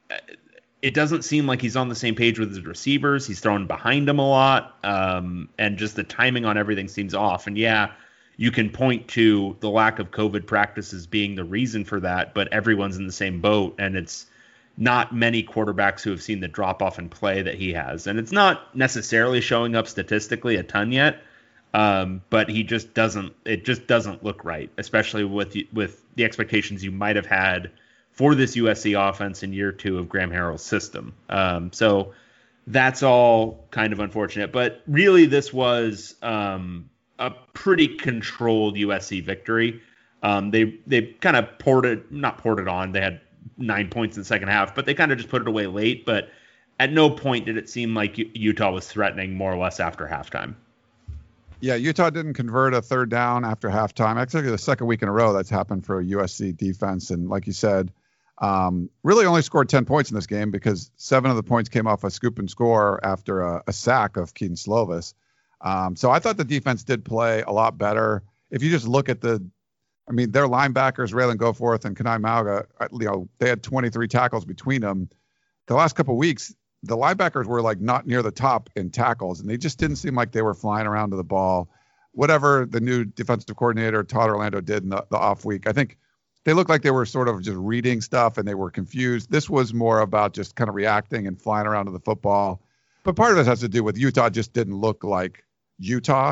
It doesn't seem like he's on the same page with his receivers. He's throwing behind him a lot, um, and just the timing on everything seems off. And yeah, you can point to the lack of COVID practices being the reason for that, but everyone's in the same boat, and it's not many quarterbacks who have seen the drop off in play that he has. And it's not necessarily showing up statistically a ton yet, um, but he just doesn't, it just doesn't look right, especially with, with the expectations you might have had for this U S C offense in year two of Graham Harrell's system. Um, so that's all kind of unfortunate, but really this was um, a pretty controlled U S C victory. Um, they, they kind of poured it, not poured it on. They had nine points in the second half, but they kind of just put it away late. But at no point did it seem like Utah was threatening more or less after halftime. Yeah, Utah didn't convert a third down after halftime. Actually, the second week in a row that's happened for a U S C defense. And like you said, um, really only scored ten points in this game because seven of the points came off a scoop and score after a, a sack of Keaton Slovis. Um, so I thought the defense did play a lot better. If you just look at the I mean, their linebackers, Raylan Goforth and Kanai Mauga, you know, they had twenty-three tackles between them. The last couple of weeks, the linebackers were like not near the top in tackles, and they just didn't seem like they were flying around to the ball. Whatever the new defensive coordinator, Todd Orlando, did in the, the off week, I think they looked like they were sort of just reading stuff and they were confused. This was more about just kind of reacting and flying around to the football. But part of this has to do with Utah just didn't look like Utah.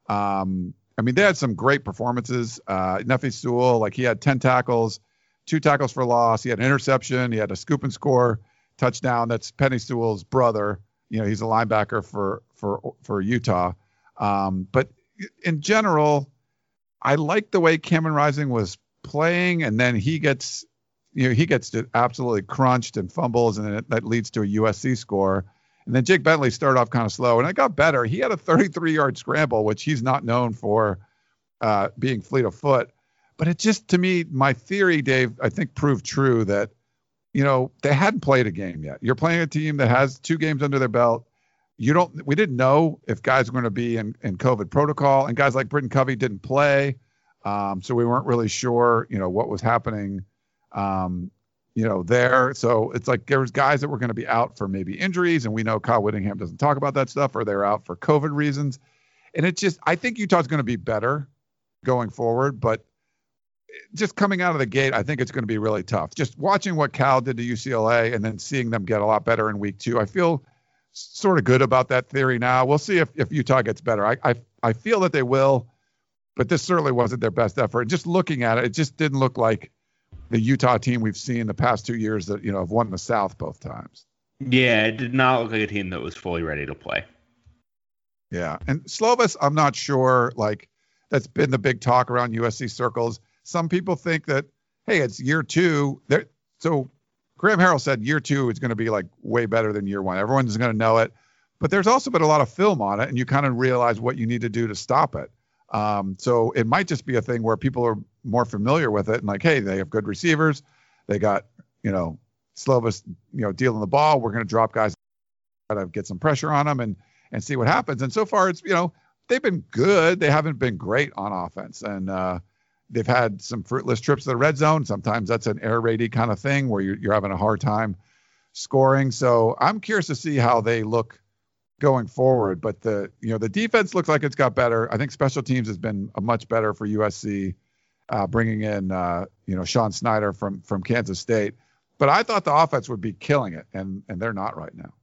Um, I mean, they had some great performances. Uh, Nephi Sewell, like he had ten tackles, two tackles for loss. He had an interception. He had a scoop and score touchdown. That's Penny Sewell's brother. You know, he's a linebacker for for for Utah. Um, but in general, I like the way Cameron Rising was playing, and then he gets, you know, he gets absolutely crunched and fumbles, and it, that leads to a U S C score. And then Jake Bentley started off kind of slow, and it got better. He had a thirty-three-yard scramble, which he's not known for uh, being fleet of foot. But it just, to me, my theory, Dave, I think proved true that, you know, they hadn't played a game yet. You're playing a team that has two games under their belt. You don't. We didn't know if guys were going to be in, in COVID protocol, and guys like Britton Covey didn't play, um, so we weren't really sure, you know, what was happening. Um, you know, there. So it's like there was guys that were going to be out for maybe injuries, and we know Kyle Whittingham doesn't talk about that stuff, or they're out for COVID reasons. And it's just, I think Utah's going to be better going forward, but just coming out of the gate, I think it's going to be really tough. Just watching what Cal did to U C L A and then seeing them get a lot better in week two, I feel sort of good about that theory now. We'll see if, if Utah gets better. I, I I feel that they will, but this certainly wasn't their best effort. Just looking at it, it just didn't look like the Utah team we've seen the past two years that, you know, have won the South both times. Yeah, it did not look like a team that was fully ready to play. Yeah. And Slovis, I'm not sure, like, that's been the big talk around U S C circles. Some people think that, hey, it's year two. There, so Graham Harrell said year two is going to be like way better than year one. Everyone's going to know it. But there's also been a lot of film on it, and you kind of realize what you need to do to stop it. Um, so it might just be a thing where people are more familiar with it and like, hey, they have good receivers. They got, you know, Slovis, you know, dealing the ball. We're going to drop guys, try to get some pressure on them and, and see what happens. And so far it's, you know, they've been good. They haven't been great on offense. And uh, they've had some fruitless trips to the red zone. Sometimes that's an air raidy kind of thing where you're, you're having a hard time scoring. So I'm curious to see how they look going forward, but the, you know, the defense looks like it's got better. I think special teams has been a much better for U S C, uh, bringing in, uh, you know, Sean Snyder from, from Kansas State, but I thought the offense would be killing it, and, and they're not right now.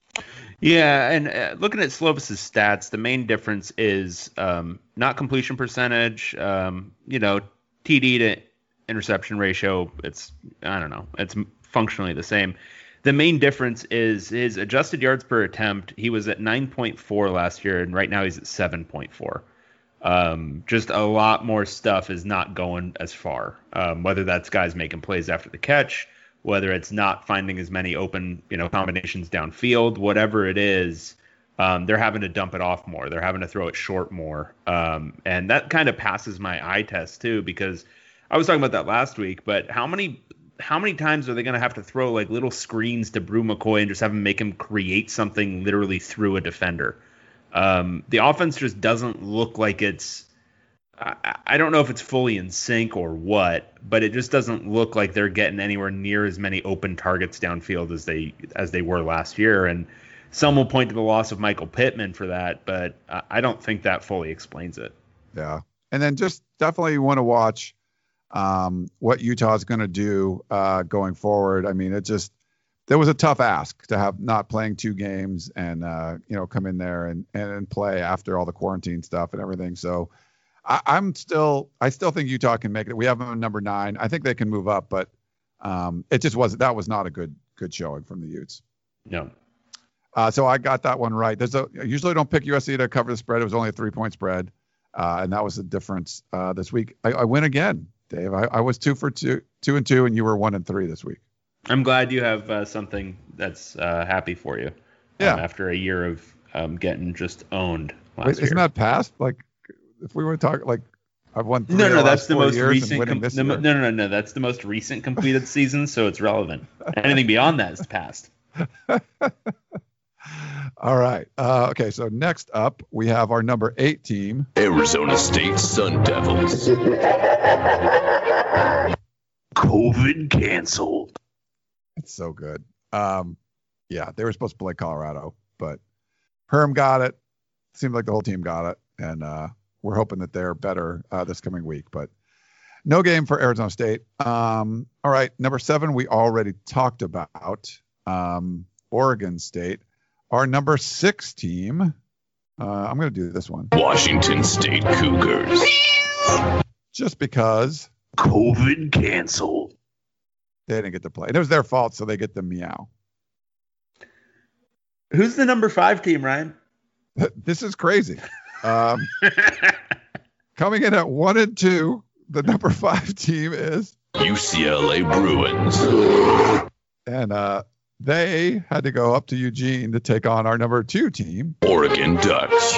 Yeah. And uh, looking at Slovis's stats, the main difference is um, not completion percentage, um, you know, T D to interception ratio. It's, I don't know, it's functionally the same. The main difference is his adjusted yards per attempt. He was at nine point four last year, and right now he's at seven point four. Um, just a lot more stuff is not going as far, um, whether that's guys making plays after the catch, whether it's not finding as many open, you know, combinations downfield, whatever it is, um, they're having to dump it off more. They're having to throw it short more. Um, and that kind of passes my eye test too, because I was talking about that last week, but how many How many times are they going to have to throw like little screens to Brew McCoy and just have him make him create something literally through a defender? Um, the offense just doesn't look like it's, I, I don't know if it's fully in sync or what, but it just doesn't look like they're getting anywhere near as many open targets downfield as they, as they were last year. And some will point to the loss of Michael Pittman for that, but I don't think that fully explains it. Yeah. And then just definitely want to watch um, what Utah is going to do uh, going forward. I mean, it just, that was a tough ask to have not playing two games and uh, you know come in there and, and and play after all the quarantine stuff and everything. So I, I'm still I still think Utah can make it. We have them at number nine. I think they can move up, but um, it just wasn't. That was not a good good showing from the Utes. No. Uh, so I got that one right. There's a I usually don't pick U S C to cover the spread. It was only a three point spread, uh, and that was the difference uh, this week. I, I win again, Dave. I, I was two for two, two and two, and you were one and three this week. I'm glad you have uh, something that's uh, happy for you. Yeah. Um, after a year of um, getting just owned last Wait, year. isn't that past? Like, if we were talking, like, I've won three No, of no, the that's last the four most years and recent. winning Com- this the, year. no, no, no, no. That's the most recent completed season, so it's relevant. Anything beyond that is past. All right. Uh, okay. So next up, we have our number eight team, Arizona State Sun Devils. COVID canceled. It's so good. Um, yeah, they were supposed to play Colorado, but Herm got it. Seemed like the whole team got it, and uh, we're hoping that they're better uh, this coming week. But no game for Arizona State. Um, all right, number seven, we already talked about um, Oregon State. Our number six team. Uh, I'm going to do this one Washington State Cougars. just because COVID canceled. they didn't get to play. And it was their fault, so they get the meow. Who's the number five team, Ryan? This is crazy. Um, coming in at one and two, the number five team is, U C L A Bruins. and uh, they had to go up to Eugene to take on our number two team. Oregon Ducks.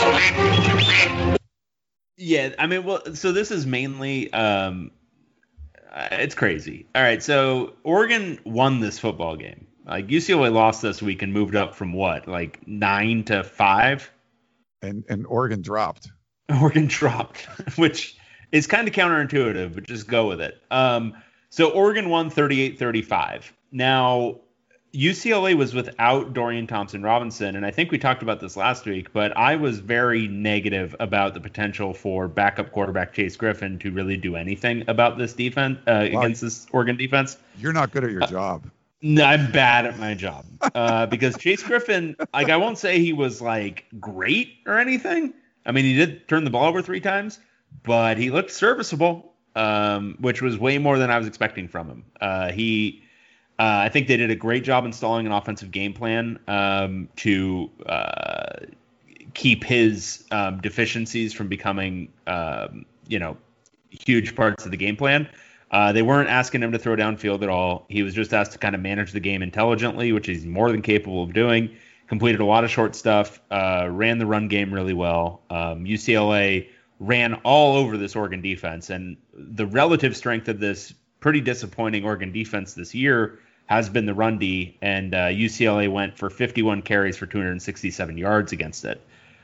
Yeah, I mean, well, so this is mainly, um, uh, it's crazy. All right, so Oregon won this football game. Like U C L A lost this week and moved up from what, like nine to five? And and Oregon dropped. Oregon dropped, which is kind of counterintuitive, but just go with it. Um, so Oregon won thirty-eight thirty-five. Now, U C L A was without Dorian Thompson-Robinson, and I think we talked about this last week, but I was very negative about the potential for backup quarterback Chase Griffin to really do anything about this defense, uh, Wow. against this Oregon defense. You're not good at your job. No, I'm bad at my job uh, because Chase Griffin, like I won't say he was like great or anything. I mean, he did turn the ball over three times, but he looked serviceable, um, which was way more than I was expecting from him. Uh, he, uh, I think they did a great job installing an offensive game plan um, to uh, keep his um, deficiencies from becoming, um, you know, huge parts of the game plan. Uh, they weren't asking him to throw downfield at all. He was just asked to kind of manage the game intelligently, which he's more than capable of doing. Completed a lot of short stuff, uh, ran the run game really well. Um, U C L A ran all over this Oregon defense, and the relative strength of this pretty disappointing Oregon defense this year has been the run D, and uh, U C L A went for fifty-one carries for two hundred sixty-seven yards against it.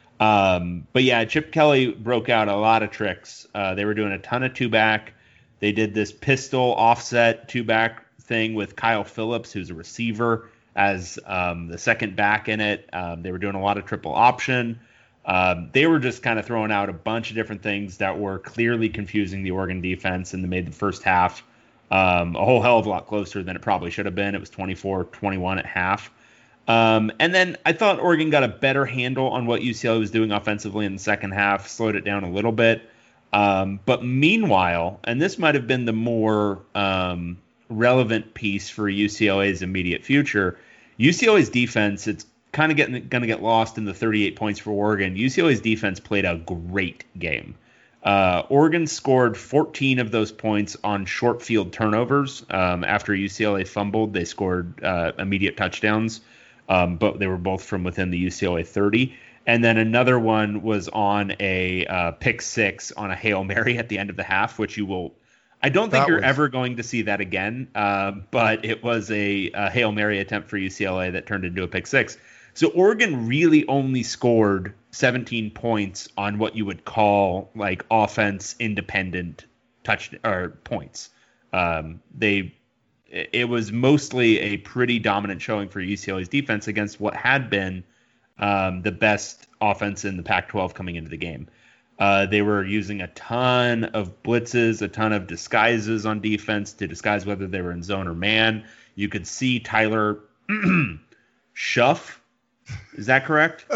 Um, but yeah, Chip Kelly broke out a lot of tricks. Uh, they were doing a ton of two-back. They did this pistol offset two-back thing with Kyle Phillips, who's a receiver, as um, the second back in it. Um, they were doing a lot of triple option. Um, they were just kind of throwing out a bunch of different things that were clearly confusing the Oregon defense, and they made the first half um, a whole hell of a lot closer than it probably should have been. It was twenty-four twenty-one at half. Um, and then I thought Oregon got a better handle on what U C L A was doing offensively in the second half, slowed it down a little bit. Um, but meanwhile, and this might have been the more um, relevant piece for U C L A's immediate future, U C L A's defense, it's kind of getting going to get lost in the thirty-eight points for Oregon. U C L A's defense played a great game. Uh, Oregon scored fourteen of those points on short field turnovers. Um, after U C L A fumbled, they scored uh, immediate touchdowns, um, but they were both from within the U C L A thirty. And then another one was on a uh, pick six on a Hail Mary at the end of the half, which you will – I don't think That you're was- ever going to see that again, uh, but it was a, a Hail Mary attempt for U C L A that turned into a pick six. So Oregon really only scored seventeen points on what you would call like offense independent touch or points. Um, they it was mostly a pretty dominant showing for U C L A's defense against what had been um, the best offense in the Pac twelve coming into the game. Uh, they were using a ton of blitzes, a ton of disguises on defense to disguise whether they were in zone or man. You could see Tyler Shuff, is that correct?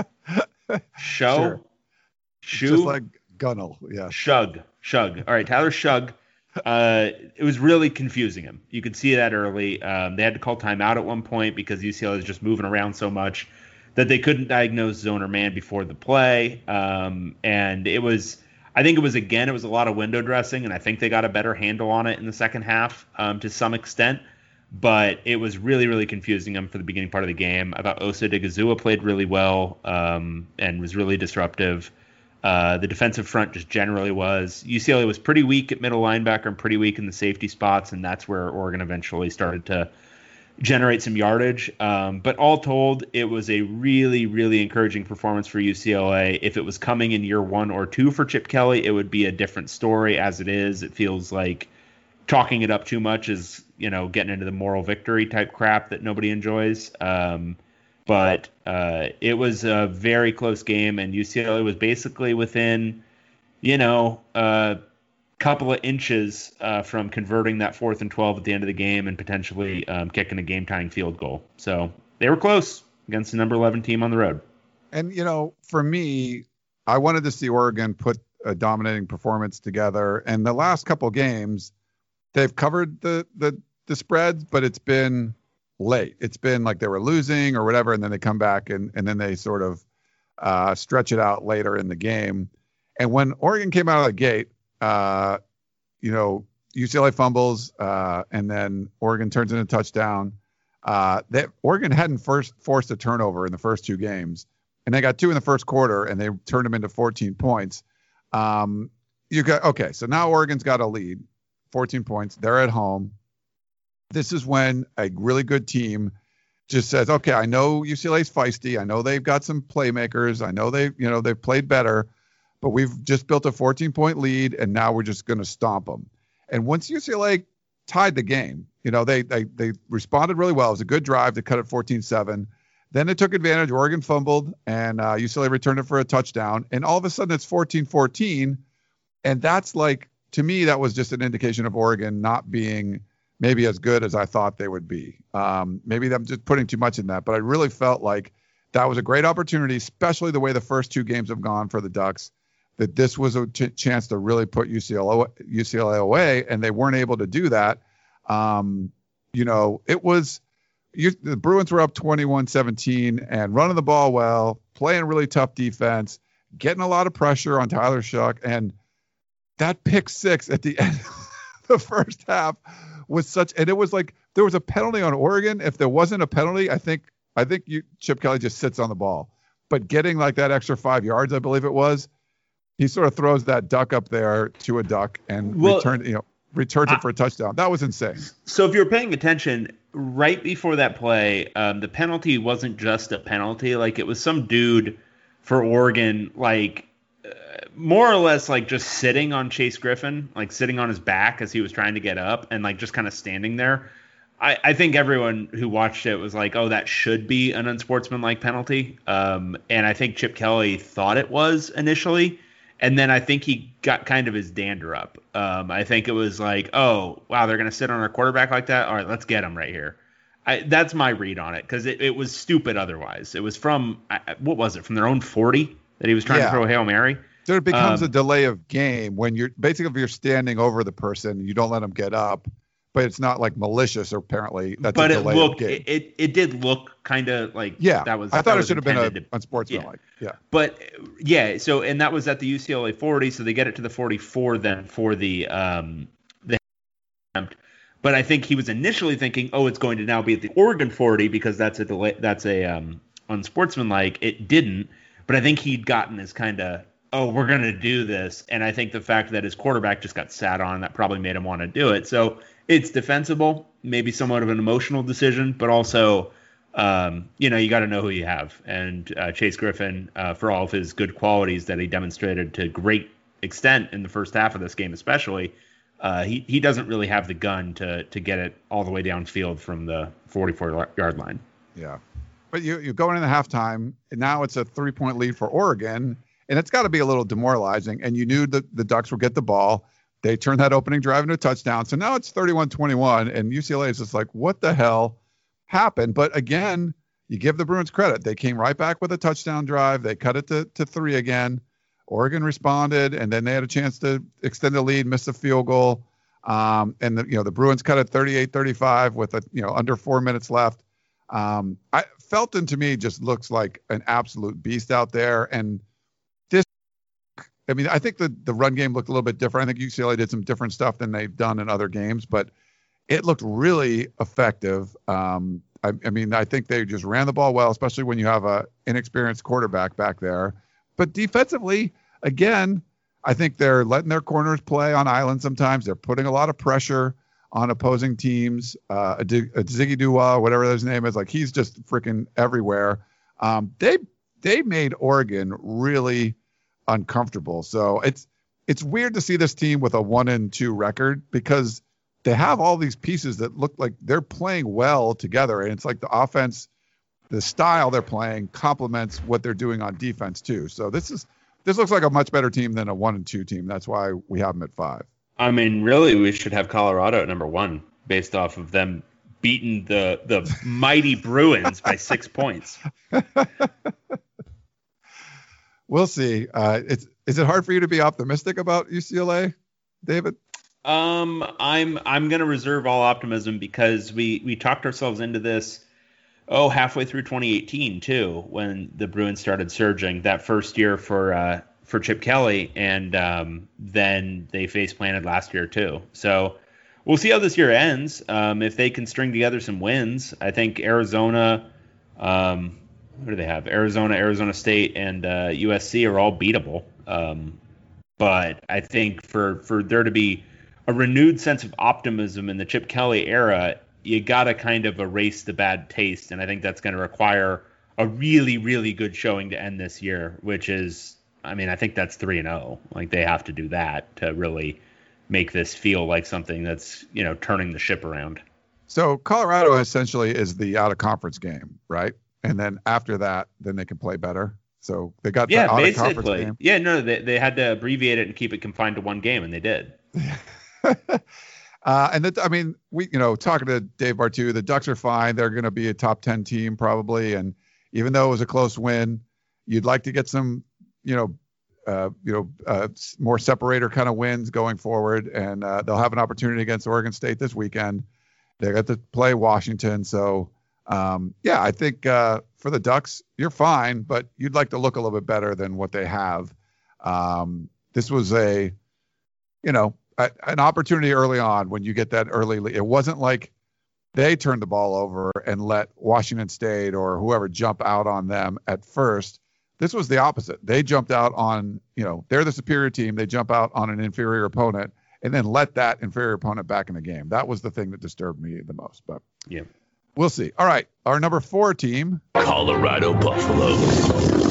Show, Sure. Shoe, Just like Gunnell, yeah. Shug, Shug. All right, Tyler Shug. Uh, it was really confusing him. You could see that early. Um, they had to call timeout at one point because U C L A was just moving around so much that they couldn't diagnose zone or man before the play. Um, and it was, I think it was, again, it was a lot of window dressing, and I think they got a better handle on it in the second half um, to some extent. But it was really, really confusing them for the beginning part of the game. I thought Osa Digizua played really well um, and was really disruptive. Uh, the defensive front just generally was. U C L A was pretty weak at middle linebacker and pretty weak in the safety spots, and that's where Oregon eventually started to generate some yardage. Um, but all told, it was a really, really encouraging performance for U C L A. If it was coming in year one or two for Chip Kelly, it would be a different story. As it is, it feels like chalking it up too much is, you know, getting into the moral victory type crap that nobody enjoys. Um, But uh, it was a very close game, and U C L A was basically within, you know, a couple of inches uh, from converting that fourth and twelve at the end of the game and potentially um, kicking a game-tying field goal. So they were close against the number eleven team on the road. And, you know, for me, I wanted to see Oregon put a dominating performance together. And the last couple games, they've covered the, the, the spreads, but it's been late. It's been like they were losing or whatever, and then they come back and, and then they sort of uh, stretch it out later in the game. And when Oregon came out of the gate, uh, you know, U C L A fumbles, uh, and then Oregon turns in a touchdown. Uh, that Oregon hadn't first forced a turnover in the first two games, and they got two in the first quarter, and they turned them into fourteen points. Um, you got okay, so now Oregon's got a lead, fourteen points. They're at home. This is when a really good team just says, okay, I know U C L A's feisty. I know they've got some playmakers. I know they, you know, they've played better, but we've just built a fourteen point lead, and now we're just going to stomp them. And once U C L A tied the game, you know, they, they, they responded really well. It was a good drive to cut it fourteen seven. Then they took advantage. Oregon fumbled, and uh, U C L A returned it for a touchdown. And all of a sudden it's fourteen fourteen. And that's like, to me, that was just an indication of Oregon not being maybe as good as I thought they would be. Um, maybe I'm just putting too much in that, but I really felt like that was a great opportunity, especially the way the first two games have gone for the Ducks, that this was a ch- chance to really put U C L A, U C L A away, and they weren't able to do that. Um, you know, it was you, the Bruins were up twenty-one seventeen and running the ball well, playing really tough defense, getting a lot of pressure on Tyler Shuck, and that pick six at the end of the first half was such, and it was like there was a penalty on Oregon. If there wasn't a penalty, I think I think you, Chip Kelly just sits on the ball. But getting like that extra five yards, I believe it was, he sort of throws that duck up there to a duck and well, return, you know, returns I, it for a touchdown. That was insane. So if you're paying attention, right before that play, um, the penalty wasn't just a penalty. Like it was some dude for Oregon, like uh, more or less like just sitting on Chase Griffin, like sitting on his back as he was trying to get up and like just kind of standing there. I, I think everyone who watched it was like, oh, that should be an unsportsmanlike penalty. Um, and I think Chip Kelly thought it was initially. And then I think he got kind of his dander up. Um, I think it was like, oh, wow, they're going to sit on our quarterback like that? All right, let's get him right here. I, that's my read on it because it, it was stupid otherwise. It was from, what was it, from their own forty that he was trying yeah. to throw a Hail Mary? So it becomes um, a delay of game when you're basically if you're standing over the person, you don't let them get up. But it's not like malicious, or apparently that's but a delay it looked, of game. It, it it did look kind of like yeah. that was. I thought that it should have been a, to, unsportsmanlike. Yeah. yeah. But yeah, so and that was at the U C L A forty, so they get it to the forty-four then for the um the attempt. But I think he was initially thinking, oh, it's going to now be at the Oregon forty because that's a delay. That's a um unsportsmanlike. It didn't, but I think he'd gotten his kind of, oh, we're going to do this, and I think the fact that his quarterback just got sat on, that probably made him want to do it. So it's defensible, maybe somewhat of an emotional decision, but also, um, you know, you got to know who you have. And uh, Chase Griffin, uh, for all of his good qualities that he demonstrated to great extent in the first half of this game, especially, uh, he he doesn't really have the gun to to get it all the way downfield from the forty-four yard line. Yeah, but you you're going into halftime, and now it's a three point lead for Oregon, and it's got to be a little demoralizing. And you knew that the Ducks would get the ball. They turned that opening drive into a touchdown. So now it's thirty-one twenty-one, and U C L A is just like, what the hell? happen. But again, you give the Bruins credit. They came right back with a touchdown drive. They cut it to, to three again. Oregon responded, and then they had a chance to extend the lead, miss a field goal. Um, and the, you know, the Bruins cut it thirty-eight thirty-five with a, you know, under four minutes left. Um, I Felton to me just looks like an absolute beast out there. And this, I mean, I think the, the run game looked a little bit different. I think U C L A did some different stuff than they've done in other games, but it looked really effective. Um, I, I mean, I think they just ran the ball well, especially when you have a inexperienced quarterback back there. But defensively, again, I think they're letting their corners play on island sometimes. They're putting a lot of pressure on opposing teams. Uh, a, a Ziggy Dua, whatever his name is, like he's just freaking everywhere. Um, they they made Oregon really uncomfortable. So it's it's weird to see this team with a one and two record because they have all these pieces that look like they're playing well together, and it's like the offense. The style they're playing complements what they're doing on defense too. So this is this looks like a much better team than a one and two team. That's why we have them at five. I mean, really, we should have Colorado at number one based off of them beating the the mighty Bruins by six points. We'll see. Uh, it's is it hard for you to be optimistic about U C L A, David? Um, I'm I'm gonna reserve all optimism because we we talked ourselves into this. Oh, halfway through twenty eighteen too, when the Bruins started surging that first year for uh, for Chip Kelly, and um, then they face planted last year too. So we'll see how this year ends. Um, if they can string together some wins, I think Arizona, um, what do they have? Arizona, Arizona State, and uh, U S C are all beatable. Um, but I think for for there to be a renewed sense of optimism in the Chip Kelly era, you got to kind of erase the bad taste. And I think that's going to require a really, really good showing to end this year, which is, I mean, I think that's three and oh. Like they have to do that to really make this feel like something that's, you know, turning the ship around. So Colorado essentially is the out of conference game, right? And then after that, then they can play better. So they got yeah, the out basically. of conference game. Yeah, no, they, they had to abbreviate it and keep it confined to one game, and they did. Uh, and that, I mean, we, you know, talking to Dave Bartu, the Ducks are fine. They're going to be a top ten team probably. And even though it was a close win, you'd like to get some, you know, uh, you know, uh, more separator kind of wins going forward. And uh, they'll have an opportunity against Oregon State this weekend. They got to play Washington. So, um, yeah, I think uh, for the Ducks, you're fine, but you'd like to look a little bit better than what they have. Um, this was a, you know, an opportunity early on when you get that early lead. It wasn't like they turned the ball over and let Washington State or whoever jump out on them at first. This was the opposite. They jumped out on, you know, they're the superior team. They jump out on an inferior opponent and then let that inferior opponent back in the game. That was the thing that disturbed me the most. But yeah, we'll see. All right. Our number four team, Colorado Buffaloes.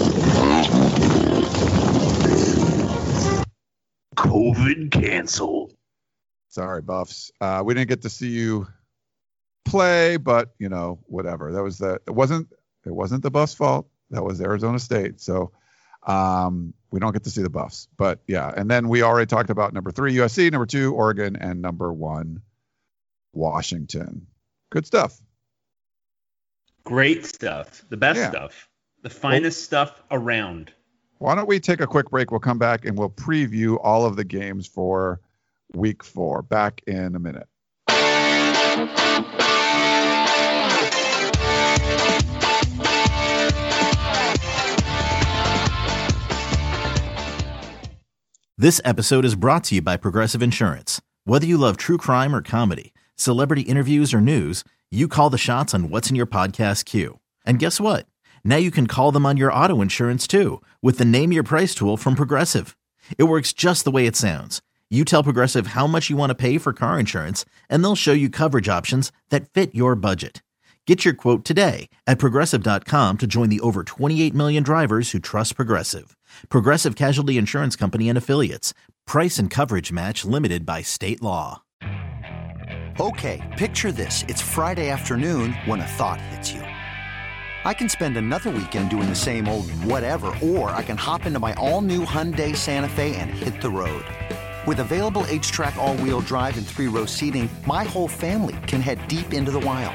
COVID canceled. Sorry, Buffs. Uh, we didn't get to see you play, but you know, whatever. That was the. It wasn't. It wasn't the Buffs' fault. That was Arizona State. So um, we don't get to see the Buffs. But yeah, and then we already talked about number three U S C, number two Oregon, and number one Washington. Good stuff. Great stuff. The best Yeah. stuff. The finest well, stuff around. Why don't we take a quick break? We'll come back and we'll preview all of the games for week four. Back in a minute. This episode is brought to you by Progressive Insurance. Whether you love true crime or comedy, celebrity interviews or news, you call the shots on what's in your podcast queue. And guess what? Now you can call them on your auto insurance too with the Name Your Price tool from Progressive. It works just the way it sounds. You tell Progressive how much you want to pay for car insurance, and they'll show you coverage options that fit your budget. Get your quote today at Progressive dot com to join the over twenty-eight million drivers who trust Progressive. Progressive Casualty Insurance Company and Affiliates. Price and coverage match limited by state law. Okay, picture this. It's Friday afternoon when a thought hits you. I can spend another weekend doing the same old whatever, or I can hop into my all-new Hyundai Santa Fe and hit the road. With available H-Track all-wheel drive and three-row seating, my whole family can head deep into the wild.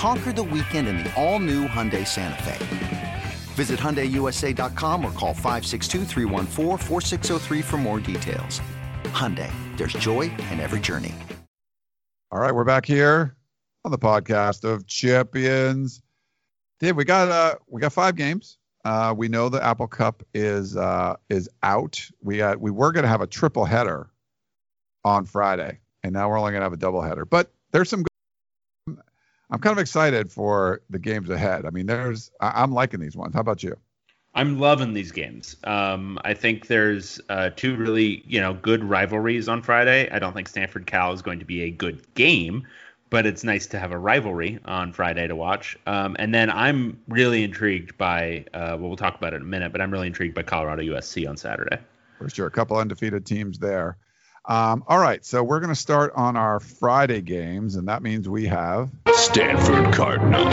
conquer the weekend in the all-new Hyundai Santa Fe. Visit Hyundai U S A dot com or call five six two, three one four, four six zero three for more details. Hyundai, there's joy in every journey. All right, we're back here on the podcast of champions. Dave, we got uh we got five games. Uh, we know the Apple Cup is uh is out. We got we were gonna have a triple header on Friday, and now we're only gonna have a double header. But there's some. I'm kind of excited for the games ahead. I mean, there's I, I'm liking these ones. How about you? I'm loving these games. Um, I think there's uh, two really, you know, good rivalries on Friday. I don't think Stanford Cal is going to be a good game, but it's nice to have a rivalry on Friday to watch. Um, and then I'm really intrigued by, uh, well, we'll talk about it in a minute, but I'm really intrigued by Colorado U S C on Saturday. For sure, a couple undefeated teams there. Um, all right, so we're going to start on our Friday games, and that means we have Stanford Cardinal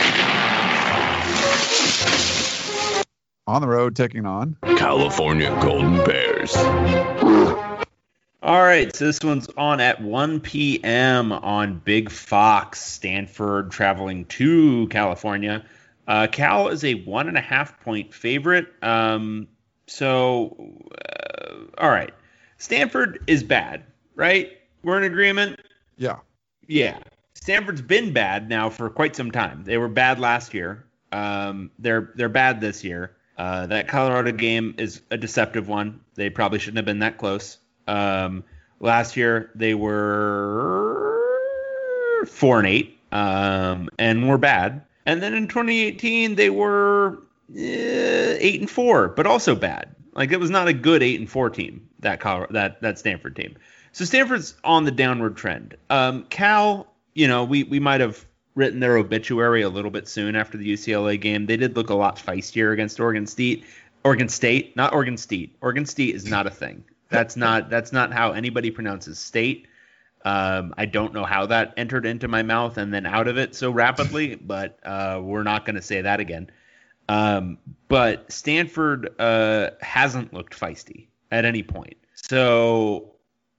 on the road taking on California Golden Bears. All right, so this one's on at one p.m. on Big Fox. Stanford traveling to California. Uh, Cal is a one and a half point favorite. Um, so, uh, all right. Stanford is bad, right? We're in agreement? Yeah. Yeah. Stanford's been bad now for quite some time. They were bad last year. Um, they're they're bad this year. Uh, that Colorado game is a deceptive one. They probably shouldn't have been that close. Um, last year they were four and eight, um, and were bad. And then in twenty eighteen they were uh, eight and four, but also bad. Like, it was not a good eight and four team, that Colorado, that that Stanford team. So Stanford's on the downward trend. Um, Cal, you know, we we might have written their obituary a little bit soon after the U C L A game. They did look a lot feistier against Oregon State. Oregon State, not Oregon State. Oregon State is not a thing. That's not that's not how anybody pronounces state. Um, I don't know how that entered into my mouth and then out of it so rapidly, but uh, we're not going to say that again. Um, but Stanford uh, hasn't looked feisty at any point. So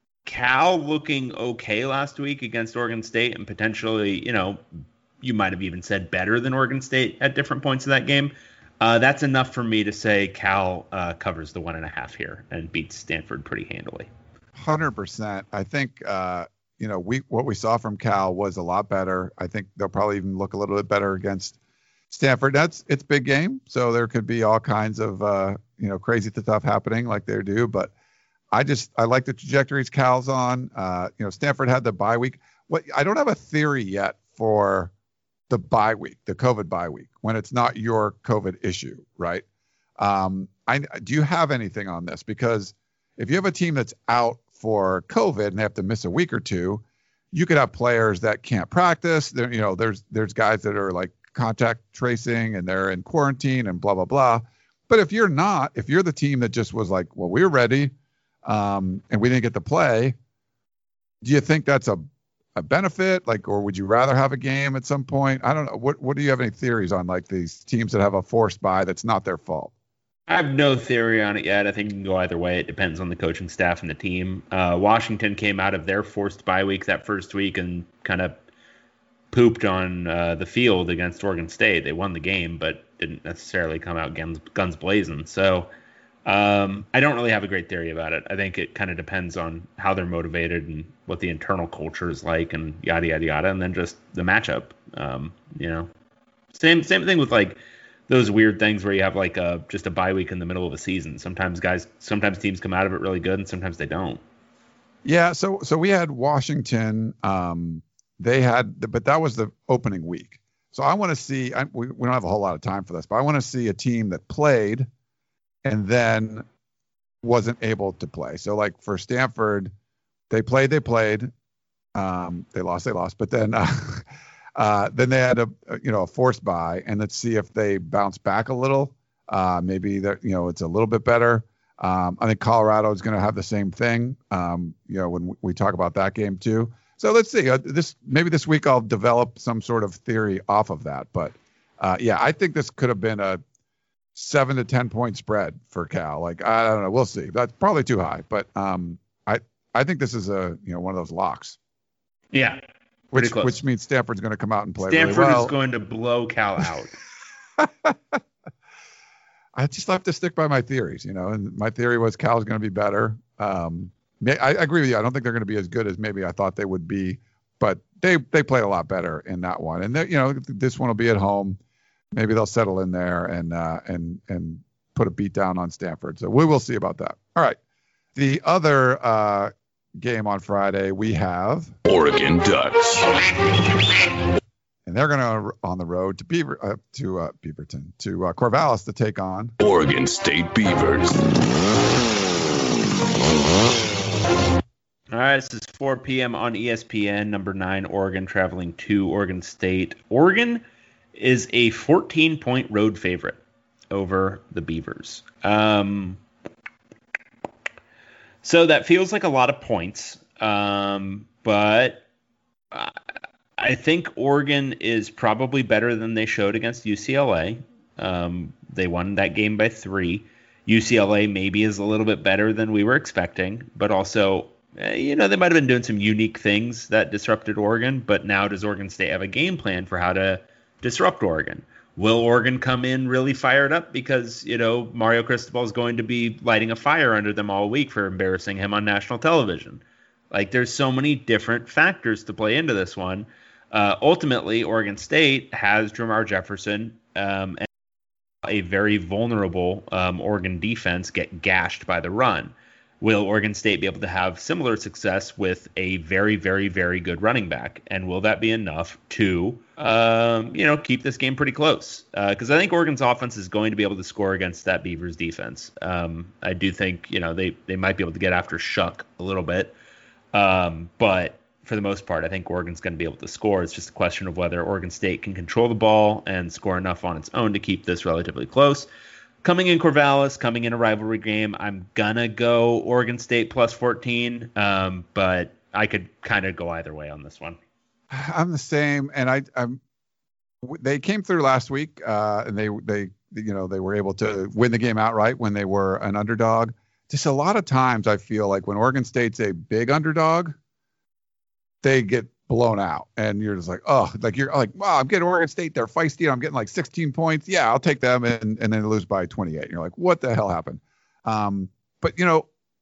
Cal looking okay last week against Oregon State, and potentially, you know, you might have even said better than Oregon State at different points of that game. Uh, that's enough for me to say Cal uh, covers the one and a half here and beats Stanford pretty handily. one hundred percent. I think, uh, you know, we what we saw from Cal was a lot better. I think they'll probably even look a little bit better against Stanford. That's it's big game, so there could be all kinds of uh, you know crazy stuff happening like they do. But I just I like the trajectories Cal's on. Uh, you know, Stanford had the bye week. What I don't have a theory yet for the bye week, the COVID bye week, when it's not your COVID issue, right? Um, I do you have anything on this? Because if you have a team that's out for COVID and they have to miss a week or two, you could have players that can't practice. There, you know, there's there's guys that are like contact tracing and they're in quarantine and blah, blah, blah. But if you're not, if you're the team that just was like, well, we're ready um, and we didn't get to play, do you think that's a, a benefit? Like, or would you rather have a game at some point? I don't know. What, what do you have any theories on like these teams that have a forced bye that's not their fault? I have no theory on it yet. I think it can go either way. It depends on the coaching staff and the team. Uh, Washington came out of their forced bye week that first week and kind of pooped on uh, the field against Oregon State. They won the game, but didn't necessarily come out guns, guns blazing. So um, I don't really have a great theory about it. I think it kind of depends on how they're motivated and what the internal culture is like and yada, yada, yada, and then just the matchup. Um, you know, same same thing with like those weird things where you have like a, just a bye week in the middle of a season. Sometimes guys, sometimes teams come out of it really good and sometimes they don't. Yeah. So, so we had Washington, um, They had, but that was the opening week. So I want to see, I, we, we don't have a whole lot of time for this, but I want to see a team that played and then wasn't able to play. So like for Stanford, they played, they played, um, they lost, they lost, but then, uh, uh, then they had a, you know, a forced bye, and let's see if they bounce back a little. Uh, maybe that, you know, it's a little bit better. Um, I think Colorado is going to have the same thing. Um, you know, when we talk about that game too. So let's see. Uh, this maybe this week I'll develop some sort of theory off of that. But uh, yeah, I think this could have been a seven to ten point spread for Cal. Like I don't know, we'll see. That's probably too high, but um, I I think this is a you know one of those locks. Yeah, which which means Stanford's going to come out and play Stanford really well. is going to blow Cal out. I just have to stick by my theories, you know, and my theory was Cal is going to be better. Um, I, I agree with you. I don't think they're going to be as good as maybe I thought they would be, but they they played a lot better in that one. And you know, this one will be at home. Maybe they'll settle in there and uh, and and put a beat down on Stanford. So we will see about that. All right. The other uh, game on Friday we have Oregon Ducks. And they're going to on the road to Beaver uh, to uh, Beaverton to uh, Corvallis to take on Oregon State Beavers. All right, this is four p.m. on E S P N. Number nine, Oregon traveling to Oregon State. Oregon is a fourteen-point road favorite over the Beavers. Um, so that feels like a lot of points, um, but I, I think Oregon is probably better than they showed against U C L A. Um, they won that game by three. U C L A maybe is a little bit better than we were expecting, but also, eh, you know, they might have been doing some unique things that disrupted Oregon, but now does Oregon State have a game plan for how to disrupt Oregon? Will Oregon come in really fired up because, you know, Mario Cristobal is going to be lighting a fire under them all week for embarrassing him on national television? Like, there's so many different factors to play into this one. Uh, ultimately, Oregon State has Jermar Jefferson um, and a very vulnerable um, Oregon defense get gashed by the run. Will Oregon State be able to have similar success with a very, very, very good running back? And will that be enough to, um, you know, keep this game pretty close? Because uh, I think Oregon's offense is going to be able to score against that Beavers defense. Um, I do think, you know, they, they might be able to get after Shuck a little bit. Um, but for the most part, I think Oregon's going to be able to score. It's just a question of whether Oregon State can control the ball and score enough on its own to keep this relatively close. Coming in Corvallis, coming in a rivalry game, I'm going to go Oregon State plus fourteen, um, but I could kind of go either way on this one. I'm the same, and I, I'm. They came through last week, uh, and they, they, you know, they were able to win the game outright when they were an underdog. Just a lot of times, I feel like when Oregon State's a big underdog, they get blown out, and you're just like, oh, like you're like, wow, I'm getting Oregon State. They're feisty, and I'm getting like sixteen points. Yeah, I'll take them, and and then they lose by twenty-eight. And you're like, what the hell happened? Um, but you know,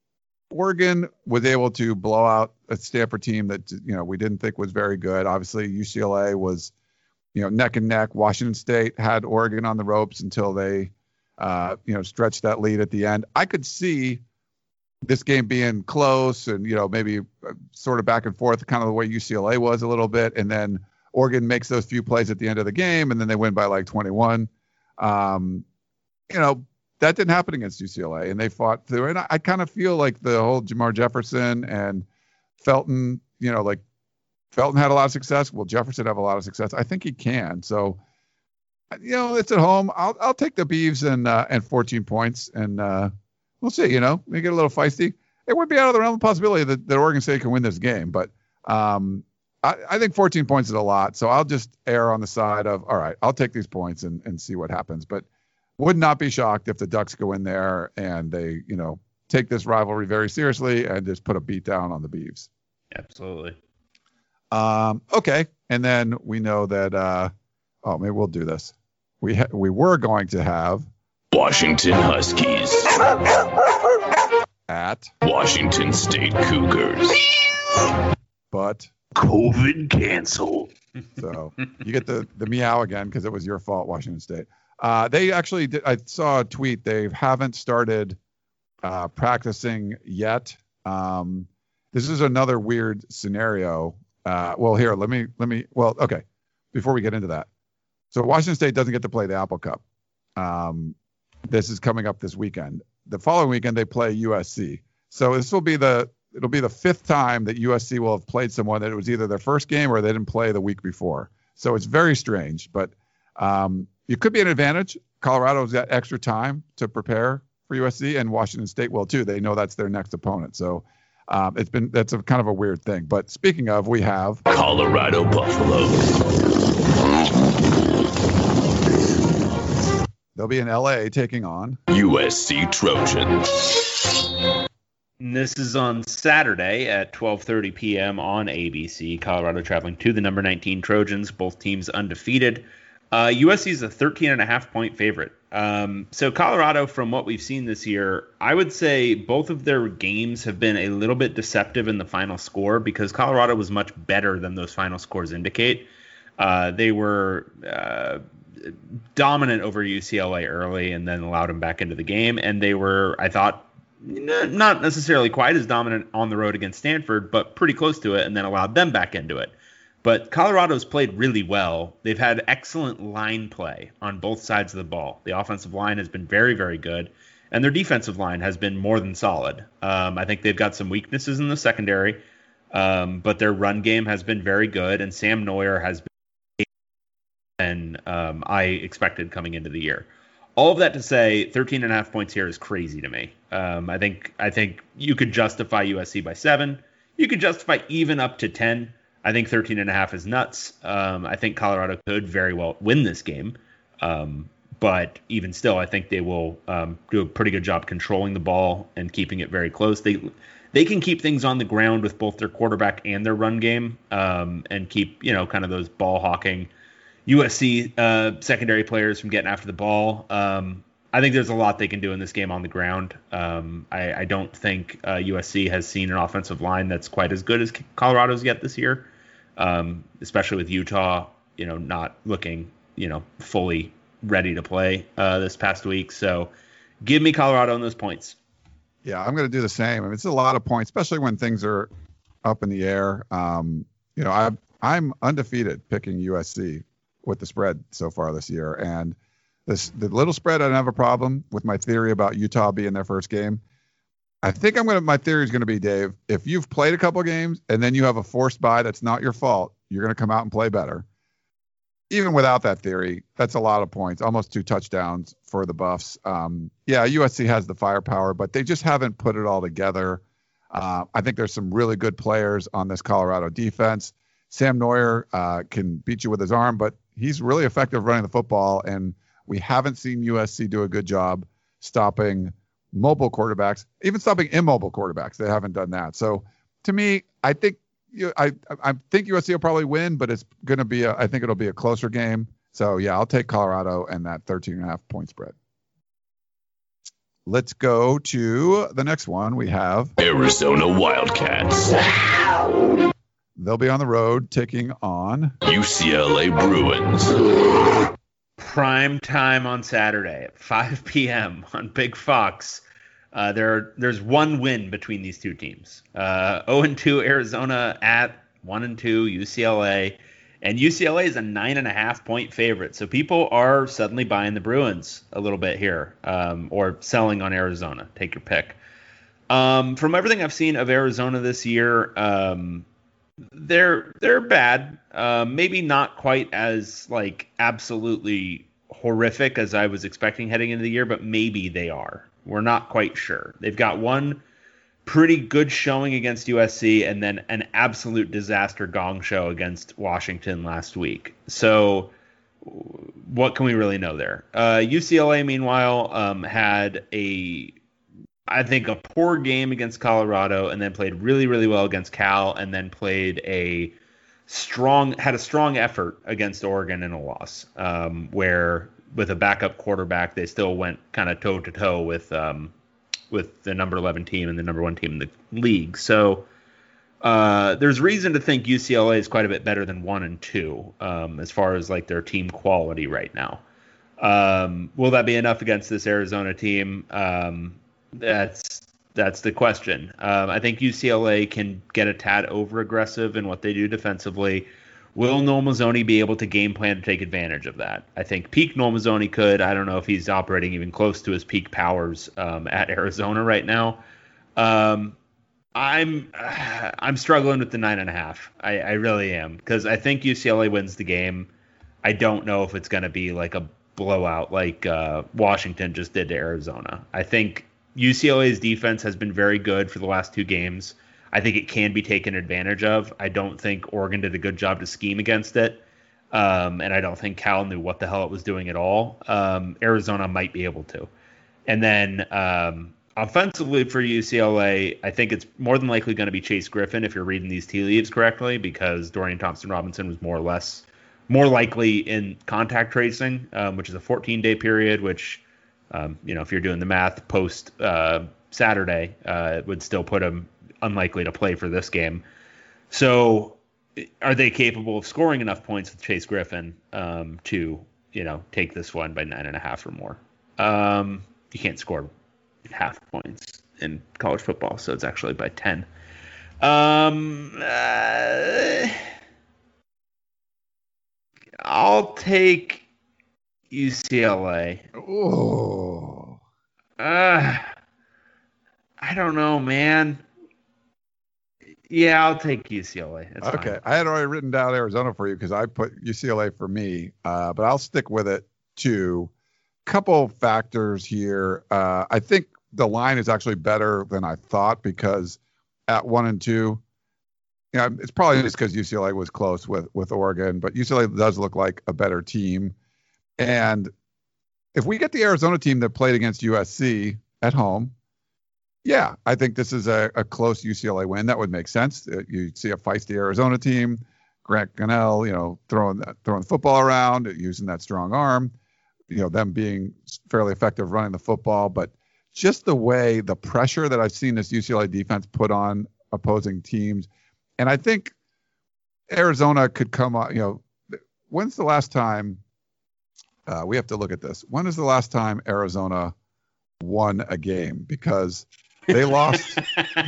Oregon was able to blow out a Stanford team that you know we didn't think was very good. Obviously, U C L A was, you know, neck and neck. Washington State had Oregon on the ropes until they, uh, you know, stretched that lead at the end. I could see this game being close and, you know, maybe sort of back and forth, kind of the way U C L A was a little bit. And then Oregon makes those few plays at the end of the game, and then they win by like twenty-one. Um, you know, that didn't happen against U C L A, and they fought through. And I, I kind of feel like the whole Jermar Jefferson and Felton, you know, like Felton had a lot of success. Will Jefferson have a lot of success? I think he can. So, you know, it's at home. I'll I'll take the Beavs and uh, and fourteen points, and uh, we'll see. You know, we get a little feisty. It would be out of the realm of possibility that, that Oregon State can win this game, but um, I, I think fourteen points is a lot. So I'll just err on the side of, all right, I'll take these points and, and see what happens. But would not be shocked if the Ducks go in there and they, you know, take this rivalry very seriously and just put a beat down on the Beavs. Absolutely. Um, okay. And then we know that, uh, oh, maybe we'll do this. We ha- we were going to have Washington Huskies at Washington State Cougars. But COVID canceled. So you get the, the meow again because it was your fault, Washington State. Uh, they actually did. I saw a tweet. They haven't started uh, practicing yet. Um, this is another weird scenario. Uh, well, here, let me, let me, well, okay. Before we get into that. So Washington State doesn't get to play the Apple Cup. Um, this is coming up this weekend. The following weekend, they play U S C. So this will be the, it'll be the fifth time that U S C will have played someone that it was either their first game or they didn't play the week before. So it's very strange, but um, it could be an advantage. Colorado's got extra time to prepare for U S C, and Washington State will too. They know that's their next opponent. So um, it's been, that's a kind of a weird thing. But speaking of, we have Colorado Buffalo. They'll be in L A taking on U S C Trojans. And this is on Saturday at twelve thirty p.m. on A B C. Colorado traveling to the number nineteen Trojans, both teams undefeated. Uh, U S C is a thirteen and a half point favorite. Um, so Colorado, from what we've seen this year, I would say both of their games have been a little bit deceptive in the final score because Colorado was much better than those final scores indicate. Uh, they were uh, dominant over U C L A early and then allowed them back into the game. And they were, I thought, n- not necessarily quite as dominant on the road against Stanford, but pretty close to it, and then allowed them back into it. But Colorado's played really well. They've had excellent line play on both sides of the ball. The offensive line has been very, very good, and their defensive line has been more than solid. Um, I think they've got some weaknesses in the secondary, um, but their run game has been very good, and Sam Neuer has been and um, I expected coming into the year. All of that to say, thirteen and a half points here is crazy to me. Um, I think I think you could justify U S C by seven. You could justify even up to ten. I think thirteen and a half is nuts. Um, I think Colorado could very well win this game. Um, but even still, I think they will um, do a pretty good job controlling the ball and keeping it very close. They they can keep things on the ground with both their quarterback and their run game um, and keep, you know, kind of those ball hawking U S C uh, secondary players from getting after the ball. Um, I think there's a lot they can do in this game on the ground. Um, I, I don't think uh, U S C has seen an offensive line that's quite as good as Colorado's yet this year. Um, especially with Utah, you know, not looking, you know, fully ready to play uh, this past week. So give me Colorado on those points. Yeah, I'm going to do the same. I mean, it's a lot of points, especially when things are up in the air. Um, you know, I, I'm undefeated picking U S C with the spread so far this year. And this the little spread, I don't have a problem with my theory about Utah being their first game. I think I'm going to, my theory is going to be, Dave, if you've played a couple games and then you have a forced bye that's not your fault, you're going to come out and play better. Even without that theory, that's a lot of points, almost two touchdowns for the Buffs. Um, yeah, U S C has the firepower, but they just haven't put it all together. Uh, I think there's some really good players on this Colorado defense. Sam Neuer uh, can beat you with his arm, but he's really effective running the football, and we haven't seen U S C do a good job stopping mobile quarterbacks, even stopping immobile quarterbacks. They haven't done that. So to me, I think you, I I think U S C will probably win, but it's going to be a, I think it'll be a closer game. So yeah, I'll take Colorado and that thirteen and a half point spread. Let's go to the next one. We have Arizona Wildcats. They'll be on the road taking on U C L A Bruins. Prime time on Saturday at five p.m. on Big Fox. Uh, there, there's one win between these two teams. Uh, oh and two Arizona at one and two U C L A. And U C L A is a nine and a half point favorite. So people are suddenly buying the Bruins a little bit here, um, or selling on Arizona. Take your pick. Um, from everything I've seen of Arizona this year, um, they're they're bad. Uh, maybe not quite as like absolutely horrific as I was expecting heading into the year, but maybe they are. We're not quite sure. They've got one pretty good showing against U S C and then an absolute disaster gong show against Washington last week. So what can we really know there? Uh, U C L A, meanwhile, um, had a, I think, a poor game against Colorado and then played really, really well against Cal and then played a strong, had a strong effort against Oregon in a loss, um, where with a backup quarterback, they still went kind of toe to toe with, um, with the number eleven team and the number one team in the league. So uh, there's reason to think U C L A is quite a bit better than one and two um, as far as like their team quality right now. Um, will that be enough against this Arizona team? Um, that's that's the question. Um, I think U C L A can get a tad over aggressive in what they do defensively. Will Noel Mazzoni be able to game plan to take advantage of that? I think peak Noel Mazzoni could. I don't know if he's operating even close to his peak powers um, at Arizona right now. Um, I'm I'm struggling with the nine and a half. I, I really am, because I think U C L A wins the game. I don't know if it's going to be like a blowout like uh, Washington just did to Arizona. I think U C L A's defense has been very good for the last two games. I think it can be taken advantage of. I don't think Oregon did a good job to scheme against it. Um, and I don't think Cal knew what the hell it was doing at all. Um, Arizona might be able to. And then um, offensively for U C L A, I think it's more than likely going to be Chase Griffin if you're reading these tea leaves correctly, because Dorian Thompson-Robinson was more or less more likely in contact tracing, um, which is a fourteen-day period, which, um, you know, if you're doing the math post uh, Saturday, uh, would still put him unlikely to play for this game. So are they capable of scoring enough points with Chase Griffin um, to, you know, take this one by nine and a half or more? Um, you can't score half points in college football, so it's actually by ten. Um, uh, I'll take U C L A. Oh, uh, I don't know, man. Yeah, I'll take U C L A. That's okay. fine. I had already written down Arizona for you because I put U C L A for me, uh, but I'll stick with it too. Couple factors here. Uh, I think the line is actually better than I thought, because at one and two, you know, it's probably just because U C L A was close with, with Oregon, but U C L A does look like a better team. And if we get the Arizona team that played against U S C at home, yeah, I think this is a, a close U C L A win. That would make sense. You see a feisty Arizona team, Grant Gunnell, you know, throwing that, throwing the football around, using that strong arm, you know, them being fairly effective running the football. But just the way, the pressure that I've seen this U C L A defense put on opposing teams. And I think Arizona could come up, you know, when's the last time, uh, we have to look at this. When is the last time Arizona won a game? Because they lost.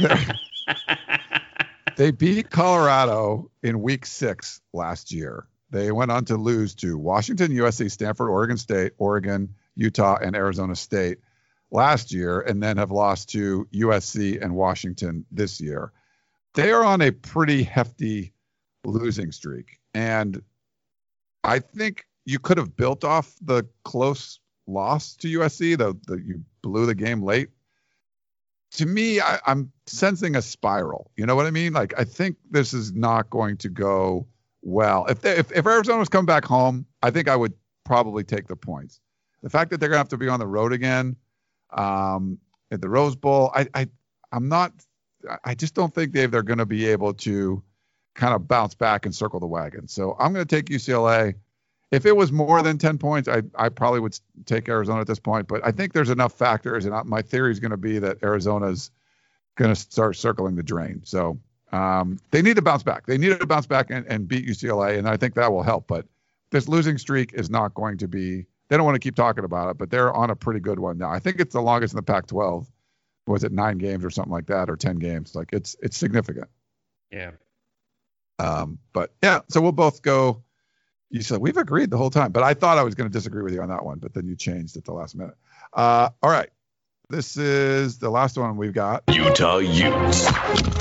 They beat Colorado in week six last year. They went on to lose to Washington, U S C, Stanford, Oregon State, Oregon, Utah, and Arizona State last year, and then have lost to U S C and Washington this year. They are on a pretty hefty losing streak. And I think you could have built off the close loss to U S C, the, the you blew the game late. To me, I, I'm sensing a spiral. You know what I mean? Like, I think this is not going to go well. If they, if, if Arizona was coming back home, I think I would probably take the points. The fact that they're going to have to be on the road again um, at the Rose Bowl, I, I, I'm not. I just don't think Dave they're going to be able to kind of bounce back and circle the wagon. So I'm going to take U C L A. If it was more than ten points, I I probably would take Arizona at this point. But I think there's enough factors, and my theory is going to be that Arizona's going to start circling the drain. So um, they need to bounce back. They need to bounce back and, and beat U C L A, and I think that will help. But this losing streak is not going to be – they don't want to keep talking about it, but they're on a pretty good one now. I think it's the longest in the Pac twelve. Was it nine games or something like that, or ten games? Like, it's it's significant. Yeah. Um, but, yeah, so we'll both go – you said we've agreed the whole time, but I thought I was going to disagree with you on that one, but then you changed at the last minute. Uh, all right. This is the last one we've got. Utah Utes.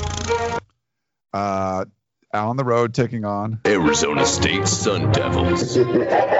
Uh, on the road taking on Arizona State Sun Devils. The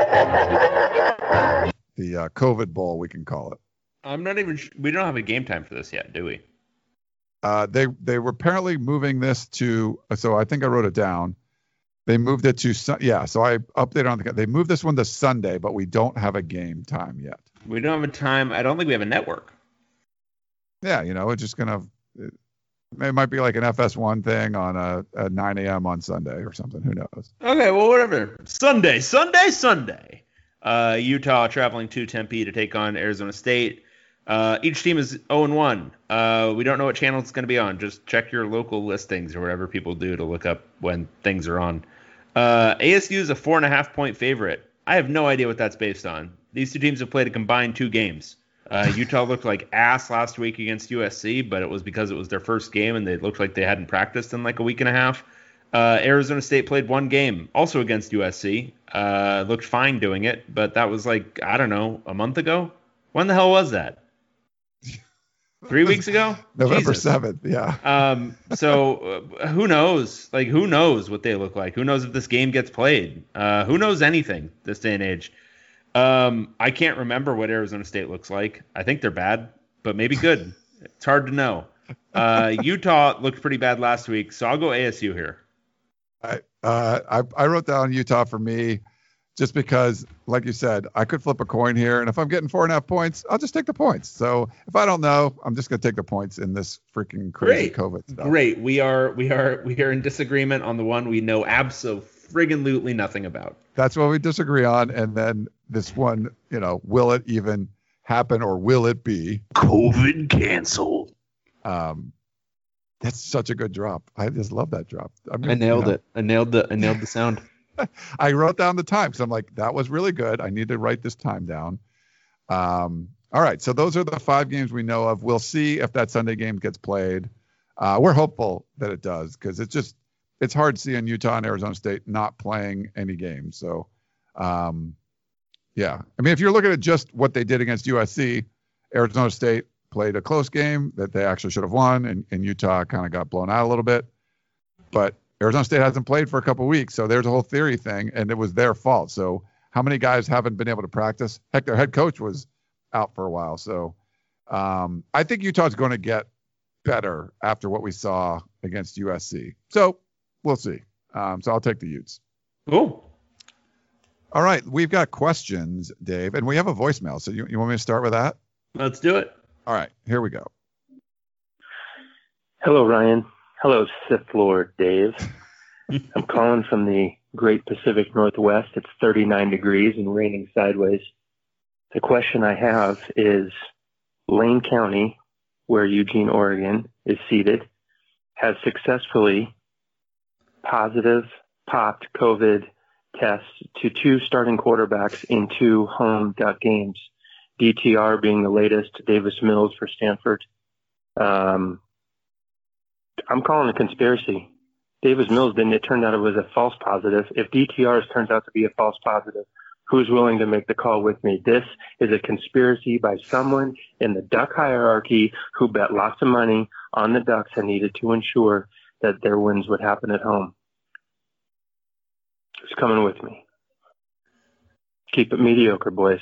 uh, COVID Bowl, we can call it. I'm not even – we don't have a game time for this yet, do we? Uh, they, they were apparently moving this to – so I think I wrote it down. They moved it to, yeah, so I updated on the, they moved this one to Sunday, but we don't have a game time yet. We don't have a time. I don't think we have a network. Yeah, you know, it's just going to, it might be like an F S one thing on a, a nine a.m. on Sunday or something. Who knows? Okay, well, whatever. Sunday, Sunday, Sunday. Uh, Utah traveling to Tempe to take on Arizona State. Uh, each team is oh and one. Uh, we don't know what channel it's going to be on. Just check your local listings or whatever people do to look up when things are on. Uh, A S U is a four and a half point favorite. I have no idea what that's based on. These two teams have played a combined two games. Uh, Utah looked like ass last week against U S C, but it was because it was their first game and they looked like they hadn't practiced in like a week and a half. Uh, Arizona State played one game, also against U S C. Uh, looked fine doing it, but that was like, I don't know, a month ago? When the hell was that? Three weeks ago? November Jesus. seventh, yeah. Um, so uh, who knows? Like, who knows what they look like? Who knows if this game gets played? Uh, who knows anything this day and age? Um, I can't remember what Arizona State looks like. I think they're bad, but maybe good. It's hard to know. Uh, Utah looked pretty bad last week, so I'll go A S U here. I, uh, I I wrote down Utah for me. just because, like you said, I could flip a coin here, and if I'm getting four and a half points, I'll just take the points. So if I don't know, I'm just gonna take the points in this freaking crazy Great. COVID stuff. Great. We are we are we are in disagreement on the one we know abso-friggin-lutely nothing about. That's what we disagree on, and then this one, you know, will it even happen or will it be COVID canceled? Um, that's such a good drop. I just love that drop. I, mean, I nailed you know, it. I nailed the I nailed the sound. I wrote down the time because I'm like, that was really good. I need to write this time down. Um, all right. So those are the five games we know of. We'll see if that Sunday game gets played. Uh, we're hopeful that it does because it's just, it's hard seeing Utah and Arizona State not playing any games. So, um, yeah. I mean, if you're looking at just what they did against U S C, Arizona State played a close game that they actually should have won, and, and Utah kind of got blown out a little bit. But Arizona State hasn't played for a couple of weeks, so there's a whole theory thing, and it was their fault. So how many guys haven't been able to practice? Heck, their head coach was out for a while. So um, I think Utah's going to get better after what we saw against U S C. So we'll see. Um, so I'll take the Utes. Cool. All right, we've got questions, Dave, and we have a voicemail. So you, you want me to start with that? Let's do it. All right, here we go. Hello, Ryan. Hello, Sith Lord Dave. I'm calling from the great Pacific Northwest. It's thirty-nine degrees and raining sideways. The question I have is, Lane County, where Eugene, Oregon is seated, has successfully positive popped COVID tests to two starting quarterbacks in two home duck games. D T R being the latest, Davis Mills for Stanford. Um, I'm calling a conspiracy. Davis Mills didn't. It turned out it was a false positive. If D T R turns out to be a false positive, who's willing to make the call with me? This is a conspiracy by someone in the duck hierarchy who bet lots of money on the Ducks and needed to ensure that their wins would happen at home. Who's coming with me? Keep it mediocre, boys.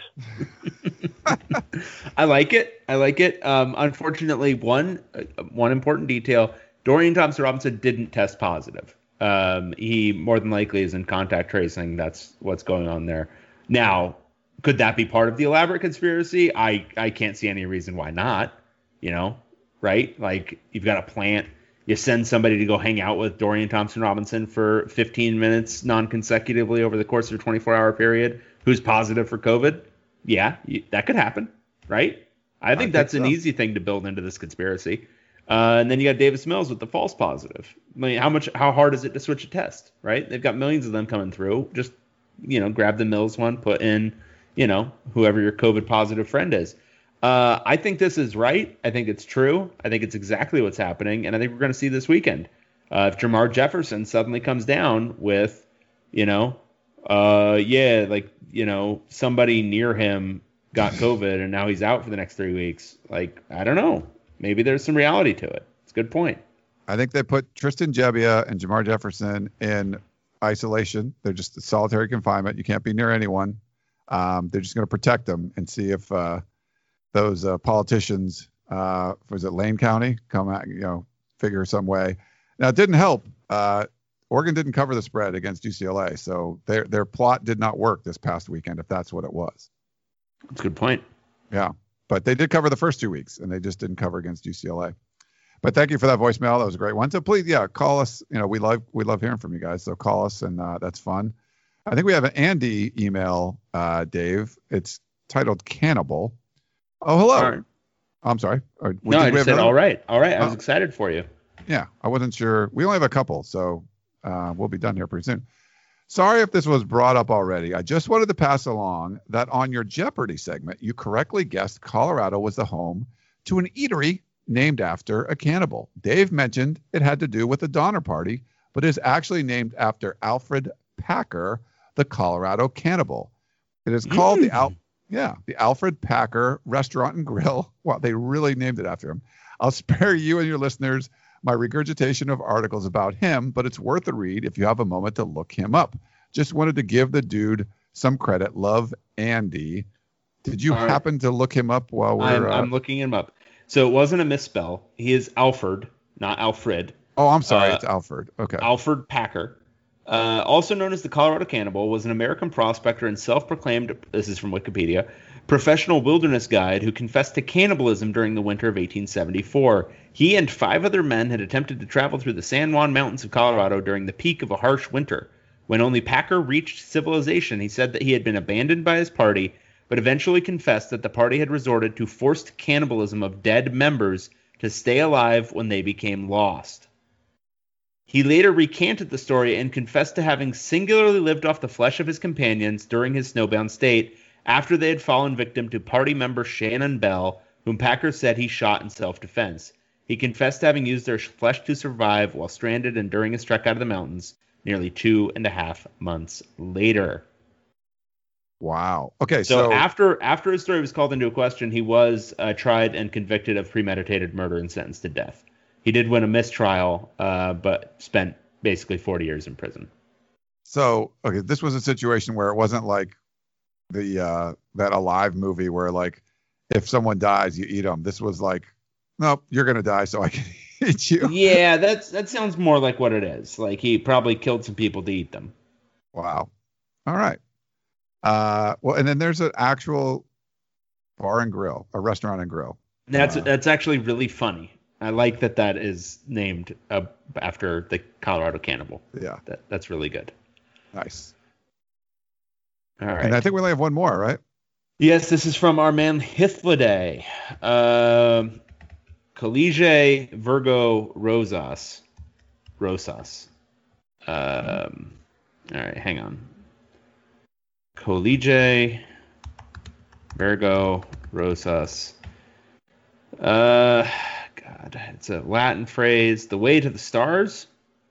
I like it. I like it. Um, unfortunately, one uh, one important detail: Dorian Thompson-Robinson didn't test positive. Um, he more than likely is in contact tracing. That's what's going on there. Now, could that be part of the elaborate conspiracy? I I can't see any reason why not. You know, right? Like, you've got a plant. You send somebody to go hang out with Dorian Thompson-Robinson for fifteen minutes non-consecutively over the course of a twenty-four hour period. Who's positive for COVID? Yeah, you, that could happen, right? I think I that's think so. An easy thing to build into this conspiracy. Uh, and then you got Davis Mills with the false positive. I mean, how much, how hard is it to switch a test, right? They've got millions of them coming through. Just, you know, grab the Mills one, put in, you know, whoever your COVID positive friend is. Uh, I think this is right. I think it's true. I think it's exactly what's happening. And I think we're going to see this weekend. Uh, if Jamar Jefferson suddenly comes down with, you know, uh, yeah, like, you know, somebody near him got COVID and now he's out for the next three weeks. Like, I don't know. Maybe there's some reality to it. It's a good point. I think they put Tristan Gebbia and Jamar Jefferson in isolation. They're just solitary confinement. You can't be near anyone. Um, they're just going to protect them and see if uh, those uh, politicians, uh, was it Lane County, come out, you know, figure some way. Now, it didn't help. Uh, Oregon didn't cover the spread against U C L A, so their their plot did not work this past weekend, if that's what it was. That's a good point. Yeah, but they did cover the first two weeks, and they just didn't cover against U C L A. But thank you for that voicemail. That was a great one. So please, yeah, call us. You know, we love we love hearing from you guys. So call us, and uh, that's fun. I think we have an Andy email, uh, Dave. It's titled Cannibal. Oh, hello. All right. I'm sorry. Or, no, I just said another? all right. All right. I was oh. excited for you. Yeah, I wasn't sure. We only have a couple, so uh, we'll be done here pretty soon. Sorry if this was brought up already. I just wanted to pass along that on your Jeopardy segment, you correctly guessed Colorado was the home to an eatery named after a cannibal. Dave mentioned it had to do with the Donner Party, but is actually named after Alfred Packer, the Colorado cannibal. It is called mm. the Al- yeah, the Alfred Packer Restaurant and Grill. Well, they really named it after him. I'll spare you and your listeners my regurgitation of articles about him, but it's worth a read if you have a moment to look him up. Just wanted to give the dude some credit. Love, Andy. Did you All happen right. to look him up while we're... I'm, uh... I'm looking him up. So it wasn't a misspell. He is Alfred, not Alfred. Oh, I'm sorry. Uh, it's Alfred. Okay. Alfred Packer. Uh, also known as the Colorado Cannibal, was an American prospector and self-proclaimed, this is from Wikipedia, professional wilderness guide who confessed to cannibalism during the winter of eighteen seventy-four. He and five other men had attempted to travel through the San Juan Mountains of Colorado during the peak of a harsh winter. When only Packer reached civilization, he said that he had been abandoned by his party, but eventually confessed that the party had resorted to forced cannibalism of dead members to stay alive when they became lost. He later recanted the story and confessed to having singularly lived off the flesh of his companions during his snowbound state after they had fallen victim to party member Shannon Bell, whom Packer said he shot in self-defense. He confessed to having used their flesh to survive while stranded and during his trek out of the mountains nearly two and a half months later. Wow. Okay, so, so after after his story was called into question, he was uh, tried and convicted of premeditated murder and sentenced to death. He did win a mistrial, uh, but spent basically forty years in prison. So, okay, this was a situation where it wasn't like the uh, that Alive movie where, like, if someone dies, you eat them. This was like, nope, you're going to die, so I can eat you. Yeah, that's that sounds more like what it is. Like, he probably killed some people to eat them. Wow. All right. Uh, well, and then there's an actual bar and grill, a restaurant and grill. That's uh, that's actually really funny. I like that that is named uh, after the Colorado Cannibal. Yeah. That, that's really good. Nice. All right. And I think we only have one more, right? Yes, this is from our man Hithliday. Um, Collige Virgo Rosas. Rosas. Um, all right, hang on. Collige Virgo Rosas. Uh, God, it's a Latin phrase. The way to the stars.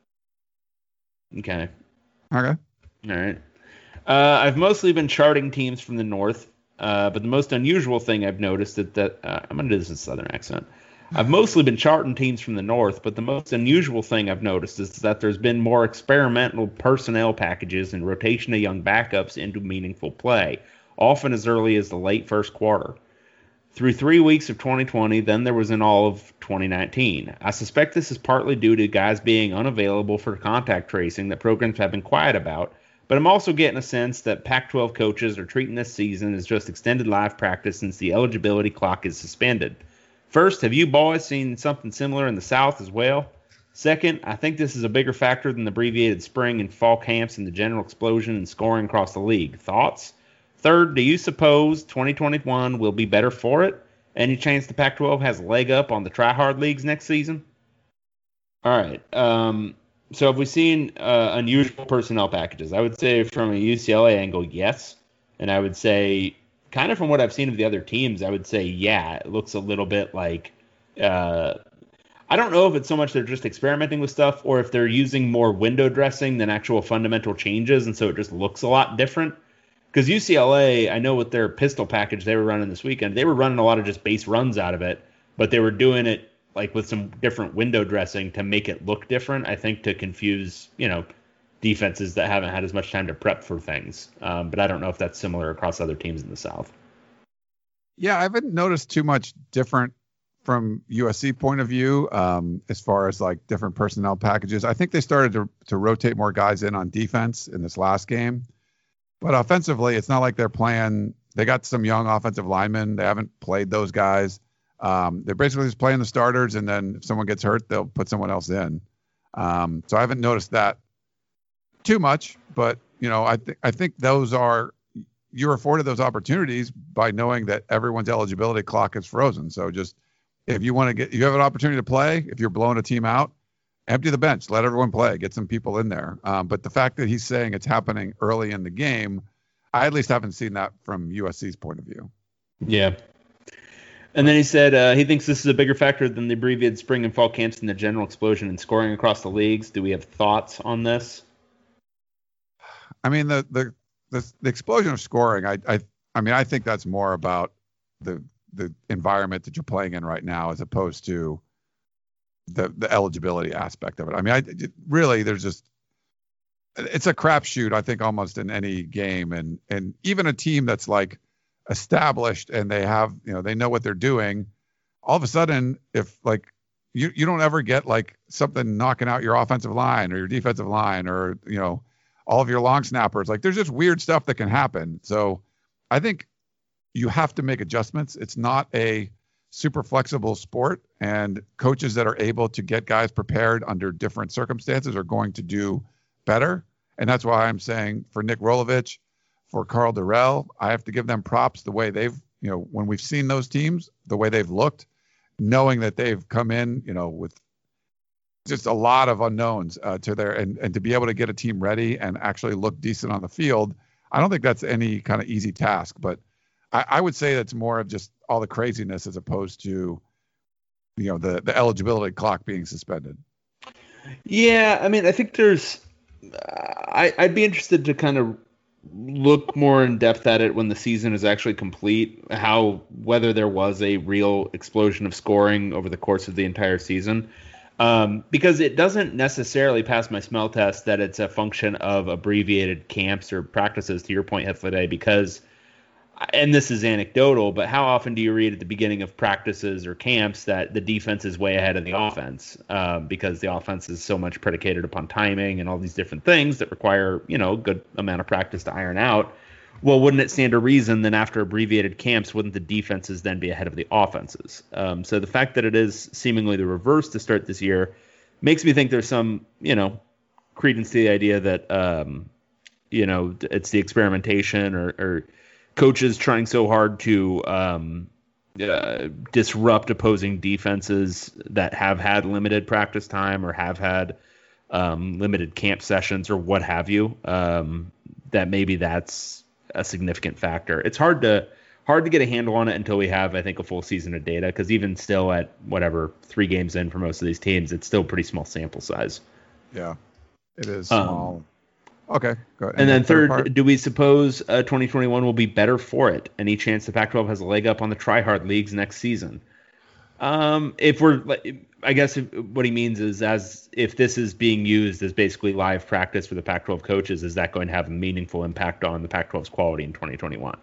Okay. Okay. All right. Uh, I've mostly been charting teams from the north, uh, but the most unusual thing I've noticed is that uh, I'm going to do this in a southern accent. I've mostly been charting teams from the north, but the most unusual thing I've noticed is that there's been more experimental personnel packages and rotation of young backups into meaningful play, often as early as the late first quarter. Through three weeks of twenty twenty, then there was in all of twenty nineteen. I suspect this is partly due to guys being unavailable for contact tracing that programs have been quiet about, but I'm also getting a sense that Pac twelve coaches are treating this season as just extended live practice since the eligibility clock is suspended. First, have you boys seen something similar in the South as well? Second, I think this is a bigger factor than the abbreviated spring and fall camps and the general explosion in scoring across the league. Thoughts? Third, do you suppose twenty twenty-one will be better for it? Any chance the Pac twelve has a leg up on the try-hard leagues next season? All right. Um, so have we seen uh, unusual personnel packages? I would say from a U C L A angle, yes. And I would say, kind of from what I've seen of the other teams, I would say, yeah, it looks a little bit like uh, I don't know if it's so much they're just experimenting with stuff or if they're using more window dressing than actual fundamental changes, and so it just looks a lot different. Because U C L A, I know with their pistol package they were running this weekend, they were running a lot of just base runs out of it, but they were doing it like with some different window dressing to make it look different, I think to confuse, you know, defenses that haven't had as much time to prep for things. Um, but I don't know if that's similar across other teams in the South. Yeah, I haven't noticed too much different from U S C point of view um, as far as like different personnel packages. I think they started to, to rotate more guys in on defense in this last game. But offensively, it's not like they're playing. They got some young offensive linemen. They haven't played those guys. Um, they're basically just playing the starters, and then if someone gets hurt, they'll put someone else in. Um, so I haven't noticed that too much. But you know, I think I think those are you're afforded those opportunities by knowing that everyone's eligibility clock is frozen. So just if you want to get, you have an opportunity to play. If you're blowing a team out, empty the bench, let everyone play, get some people in there. Um, but the fact that he's saying it's happening early in the game, I at least haven't seen that from U S C's point of view. Yeah. And then he said uh, he thinks this is a bigger factor than the abbreviated spring and fall camps and the general explosion in scoring across the leagues. Do we have thoughts on this? I mean, the the the, the explosion of scoring, I, I I mean, I think that's more about the the environment that you're playing in right now as opposed to the the eligibility aspect of it. I mean, I it, really there's just it's a crapshoot, I think, almost in any game, and and even a team that's like established and they have, you know, they know what they're doing. All of a sudden, if like you, you don't ever get like something knocking out your offensive line or your defensive line or, you know, all of your long snappers. Like there's just weird stuff that can happen. So I think you have to make adjustments. It's not a super flexible sport, and coaches that are able to get guys prepared under different circumstances are going to do better. And that's why I'm saying for Nick Rolovich, for Karl Dorrell, I have to give them props the way they've, you know, when we've seen those teams, the way they've looked, knowing that they've come in, you know, with just a lot of unknowns uh, to their, and, and to be able to get a team ready and actually look decent on the field. I don't think that's any kind of easy task, but I, I would say that's more of just all the craziness as opposed to, you know, the, the eligibility clock being suspended. Yeah. I mean, I think there's, I, I'd be interested to kind of look more in depth at it when the season is actually complete, how, whether there was a real explosion of scoring over the course of the entire season. Um, because it doesn't necessarily pass my smell test that it's a function of abbreviated camps or practices, to your point, Heffley, because, and this is anecdotal, but how often do you read at the beginning of practices or camps that the defense is way ahead of the offense, um, because the offense is so much predicated upon timing and all these different things that require, you know, a good amount of practice to iron out? Well, wouldn't it stand to reason then after abbreviated camps, wouldn't the defenses then be ahead of the offenses? Um, so the fact that it is seemingly the reverse to start this year makes me think there's some, you know, credence to the idea that, um, you know, it's the experimentation or, or coaches trying so hard to um, uh, disrupt opposing defenses that have had limited practice time or have had um, limited camp sessions or what have you, um, that maybe that's a significant factor. It's hard to hard to get a handle on it until we have, I think, a full season of data, because even still at whatever three games in for most of these teams, it's still pretty small sample size. Yeah, it is small. Um, okay, go ahead. And, and then third, third do we suppose uh, twenty twenty-one will be better for it? Any chance the Pac twelve has a leg up on the try-hard leagues next season? Um, if we're, I guess if, what he means is, as if this is being used as basically live practice for the Pac twelve coaches, is that going to have a meaningful impact on the Pac twelve's quality in twenty twenty-one?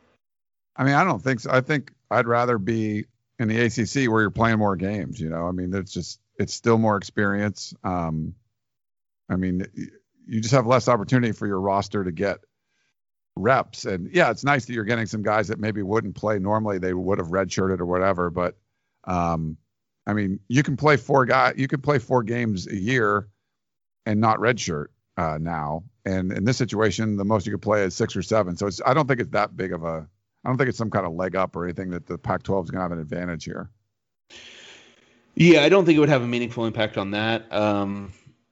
I mean, I don't think so. I think I'd rather be in the A C C where you're playing more games. You know, I mean, it's just, it's still more experience. Um, I mean, you just have less opportunity for your roster to get reps. And yeah, it's nice that you're getting some guys that maybe wouldn't play normally. They would have redshirted or whatever, but Um, I mean, you can play four guy, you can play four games a year and not redshirt uh, now. And in this situation, the most you could play is six or seven. So it's, I don't think it's that big of a, I don't think it's some kind of leg up or anything that the Pac twelve is going to have an advantage here. Yeah, I don't think it would have a meaningful impact on that. Um,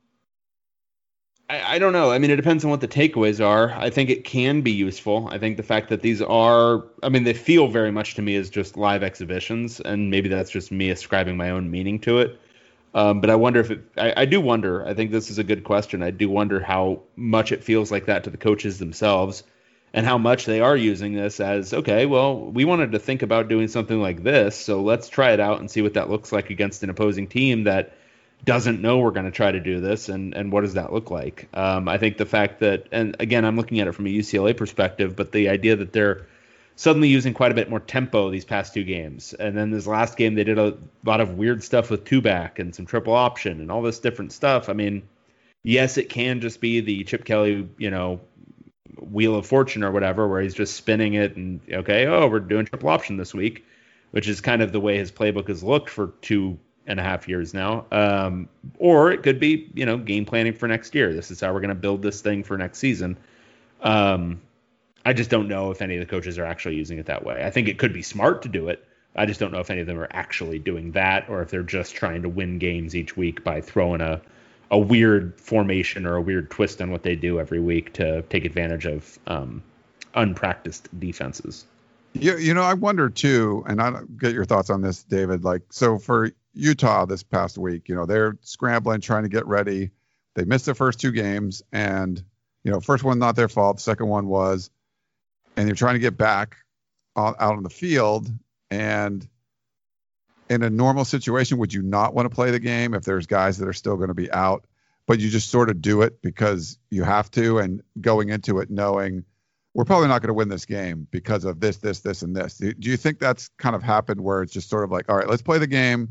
I, I don't know. I mean, it depends on what the takeaways are. I think it can be useful. I think the fact that these are, I mean, they feel very much to me as just live exhibitions, and maybe that's just me ascribing my own meaning to it. Um, but I wonder if it, I, I do wonder, I think this is a good question. I do wonder how much it feels like that to the coaches themselves, and how much they are using this as, okay, well, we wanted to think about doing something like this, so let's try it out and see what that looks like against an opposing team that doesn't know we're going to try to do this, and, and what does that look like? Um, I think the fact that, and again, I'm looking at it from a U C L A perspective, but the idea that they're suddenly using quite a bit more tempo these past two games, and then this last game they did a lot of weird stuff with two back and some triple option and all this different stuff. I mean, yes, it can just be the Chip Kelly, you know, wheel of fortune or whatever, where he's just spinning it and, okay, oh, we're doing triple option this week, which is kind of the way his playbook has looked for two and a half years now. Um, or it could be, you know, game planning for next year. This is how we're going to build this thing for next season. Um, I just don't know if any of the coaches are actually using it that way. I think it could be smart to do it. I just don't know if any of them are actually doing that, or if they're just trying to win games each week by throwing a, a weird formation or a weird twist on what they do every week to take advantage of um, unpracticed defenses. You, you know, I wonder too, and I don't get your thoughts on this, David, like, so for Utah this past week, you know, they're scrambling, trying to get ready. They missed the first two games, and, you know, first one, not their fault. The second one was, and they're trying to get back on, out on the field. And in a normal situation, would you not want to play the game if there's guys that are still going to be out, but you just sort of do it because you have to, and going into it knowing we're probably not going to win this game because of this, this, this, and this. Do, do you think that's kind of happened where it's just sort of like, all right, let's play the game,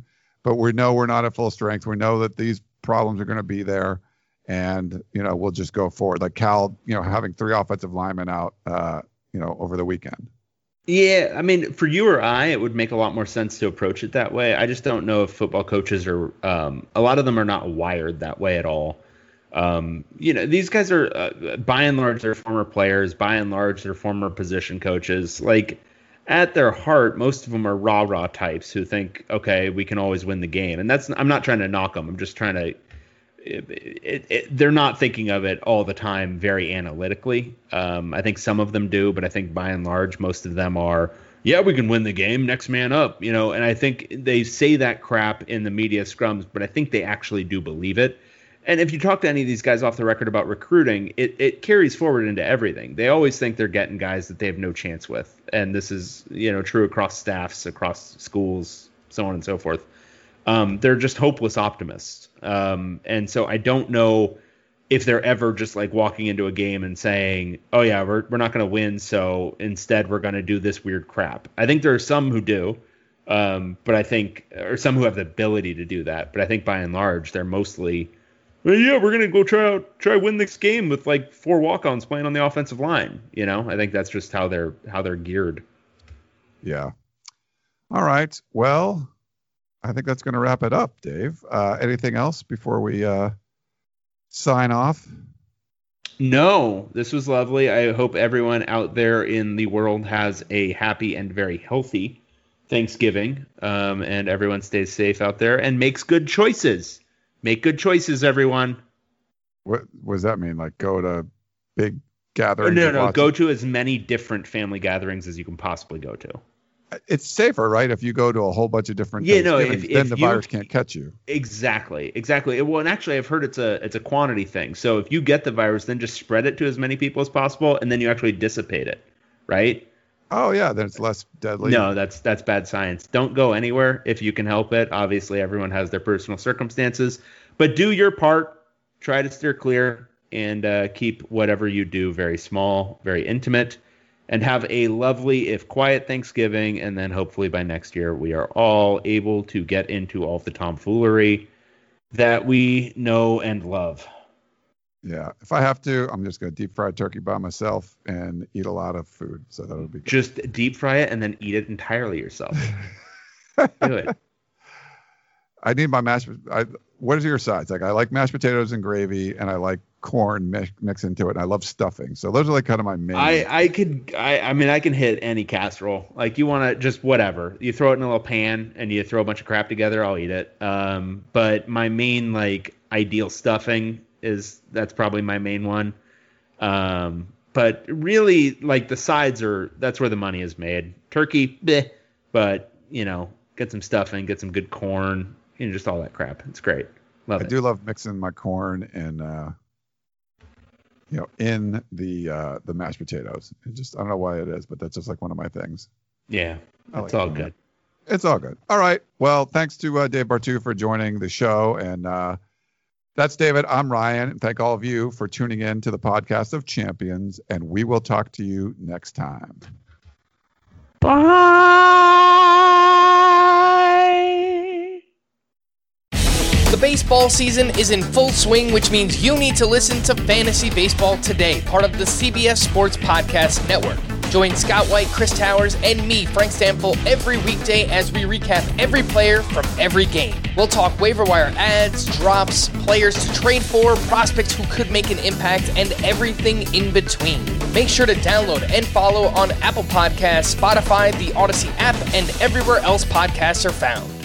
but we know we're not at full strength. We know that these problems are going to be there, and you know we'll just go forward. Like Cal, you know, having three offensive linemen out, uh, you know, over the weekend. Yeah, I mean, for you or I, it would make a lot more sense to approach it that way. I just don't know if football coaches are, um, a lot of them are not wired that way at all. Um, you know, these guys are, uh, by and large, they're former players. By and large, they're former position coaches. Like, at their heart, most of them are rah-rah types who think, okay, we can always win the game. And that's, I'm not trying to knock them. I'm just trying to, It, it, it, they're not thinking of it all the time very analytically. Um, I think some of them do, but I think by and large, most of them are, yeah, we can win the game, next man up, you know, and I think they say that crap in the media scrums, but I think they actually do believe it. And if you talk to any of these guys off the record about recruiting, it, it carries forward into everything. They always think they're getting guys that they have no chance with. And this is, you know, true across staffs, across schools, so on and so forth. Um, they're just hopeless optimists. Um, and so I don't know if they're ever just like walking into a game and saying, oh, yeah, we're, we're not going to win. So instead, we're going to do this weird crap. I think there are some who do, um, but I think or some who have the ability to do that. But I think by and large, they're mostly, well, yeah, we're going to go try out, try win this game with like four walk-ons playing on the offensive line. You know, I think that's just how they're how they're geared. Yeah. All right. Well, I think that's going to wrap it up, Dave. Uh, anything else before we uh, sign off? No, this was lovely. I hope everyone out there in the world has a happy and very healthy Thanksgiving, um, and everyone stays safe out there and makes good choices. Make good choices, everyone. What, what does that mean? Like go to big gatherings? No, no, watch go it? to as many different family gatherings as you can possibly go to. It's safer, right? If you go to a whole bunch of different yeah, no, if, then if the you, virus can't catch you. Exactly, exactly. Well, and actually, I've heard it's a it's a quantity thing. So if you get the virus, then just spread it to as many people as possible, and then you actually dissipate it, right? Oh yeah, then it's less deadly. No, that's that's bad science. Don't go anywhere if you can help it. Obviously, everyone has their personal circumstances, but do your part. Try to steer clear and uh, keep whatever you do very small, very intimate. And have a lovely, if quiet, Thanksgiving. And then hopefully by next year, we are all able to get into all of the tomfoolery that we know and love. Yeah. If I have to, I'm just going to deep fry turkey by myself and eat a lot of food. So that'll be good. Just deep fry it and then eat it entirely yourself. Do it. I need my mashed. I, what is your sides? Like I like mashed potatoes and gravy, and I like corn mix, mix into it. And I love stuffing. So those are like kind of my main. I I could I I mean I can hit any casserole. Like you want to just whatever. You throw it in a little pan and you throw a bunch of crap together. I'll eat it. Um, but my main like ideal stuffing is that's probably my main one. Um, but really like the sides are that's where the money is made. Turkey, bleh, but you know get some stuffing, get some good corn. You know, just all that crap. It's great. Love I it. do love mixing my corn and, uh, you know, in the uh, the mashed potatoes. It just I don't know why it is, but that's just like one of my things. Yeah, I it's like all it. good. It's all good. All right. Well, thanks to uh, Dave Bartoo for joining the show. And uh, that's David. I'm Ryan. And thank all of you for tuning in to the podcast of Champions. And we will talk to you next time. The baseball season is in full swing, which means you need to listen to Fantasy Baseball Today, part of the C B S Sports Podcast Network. Join Scott White, Chris Towers, and me, Frank Stample, every weekday as we recap every player from every game. We'll talk waiver wire ads, drops, players to trade for, prospects who could make an impact, and everything in between. Make sure to download and follow on Apple Podcasts, Spotify, the Odyssey app, and everywhere else podcasts are found.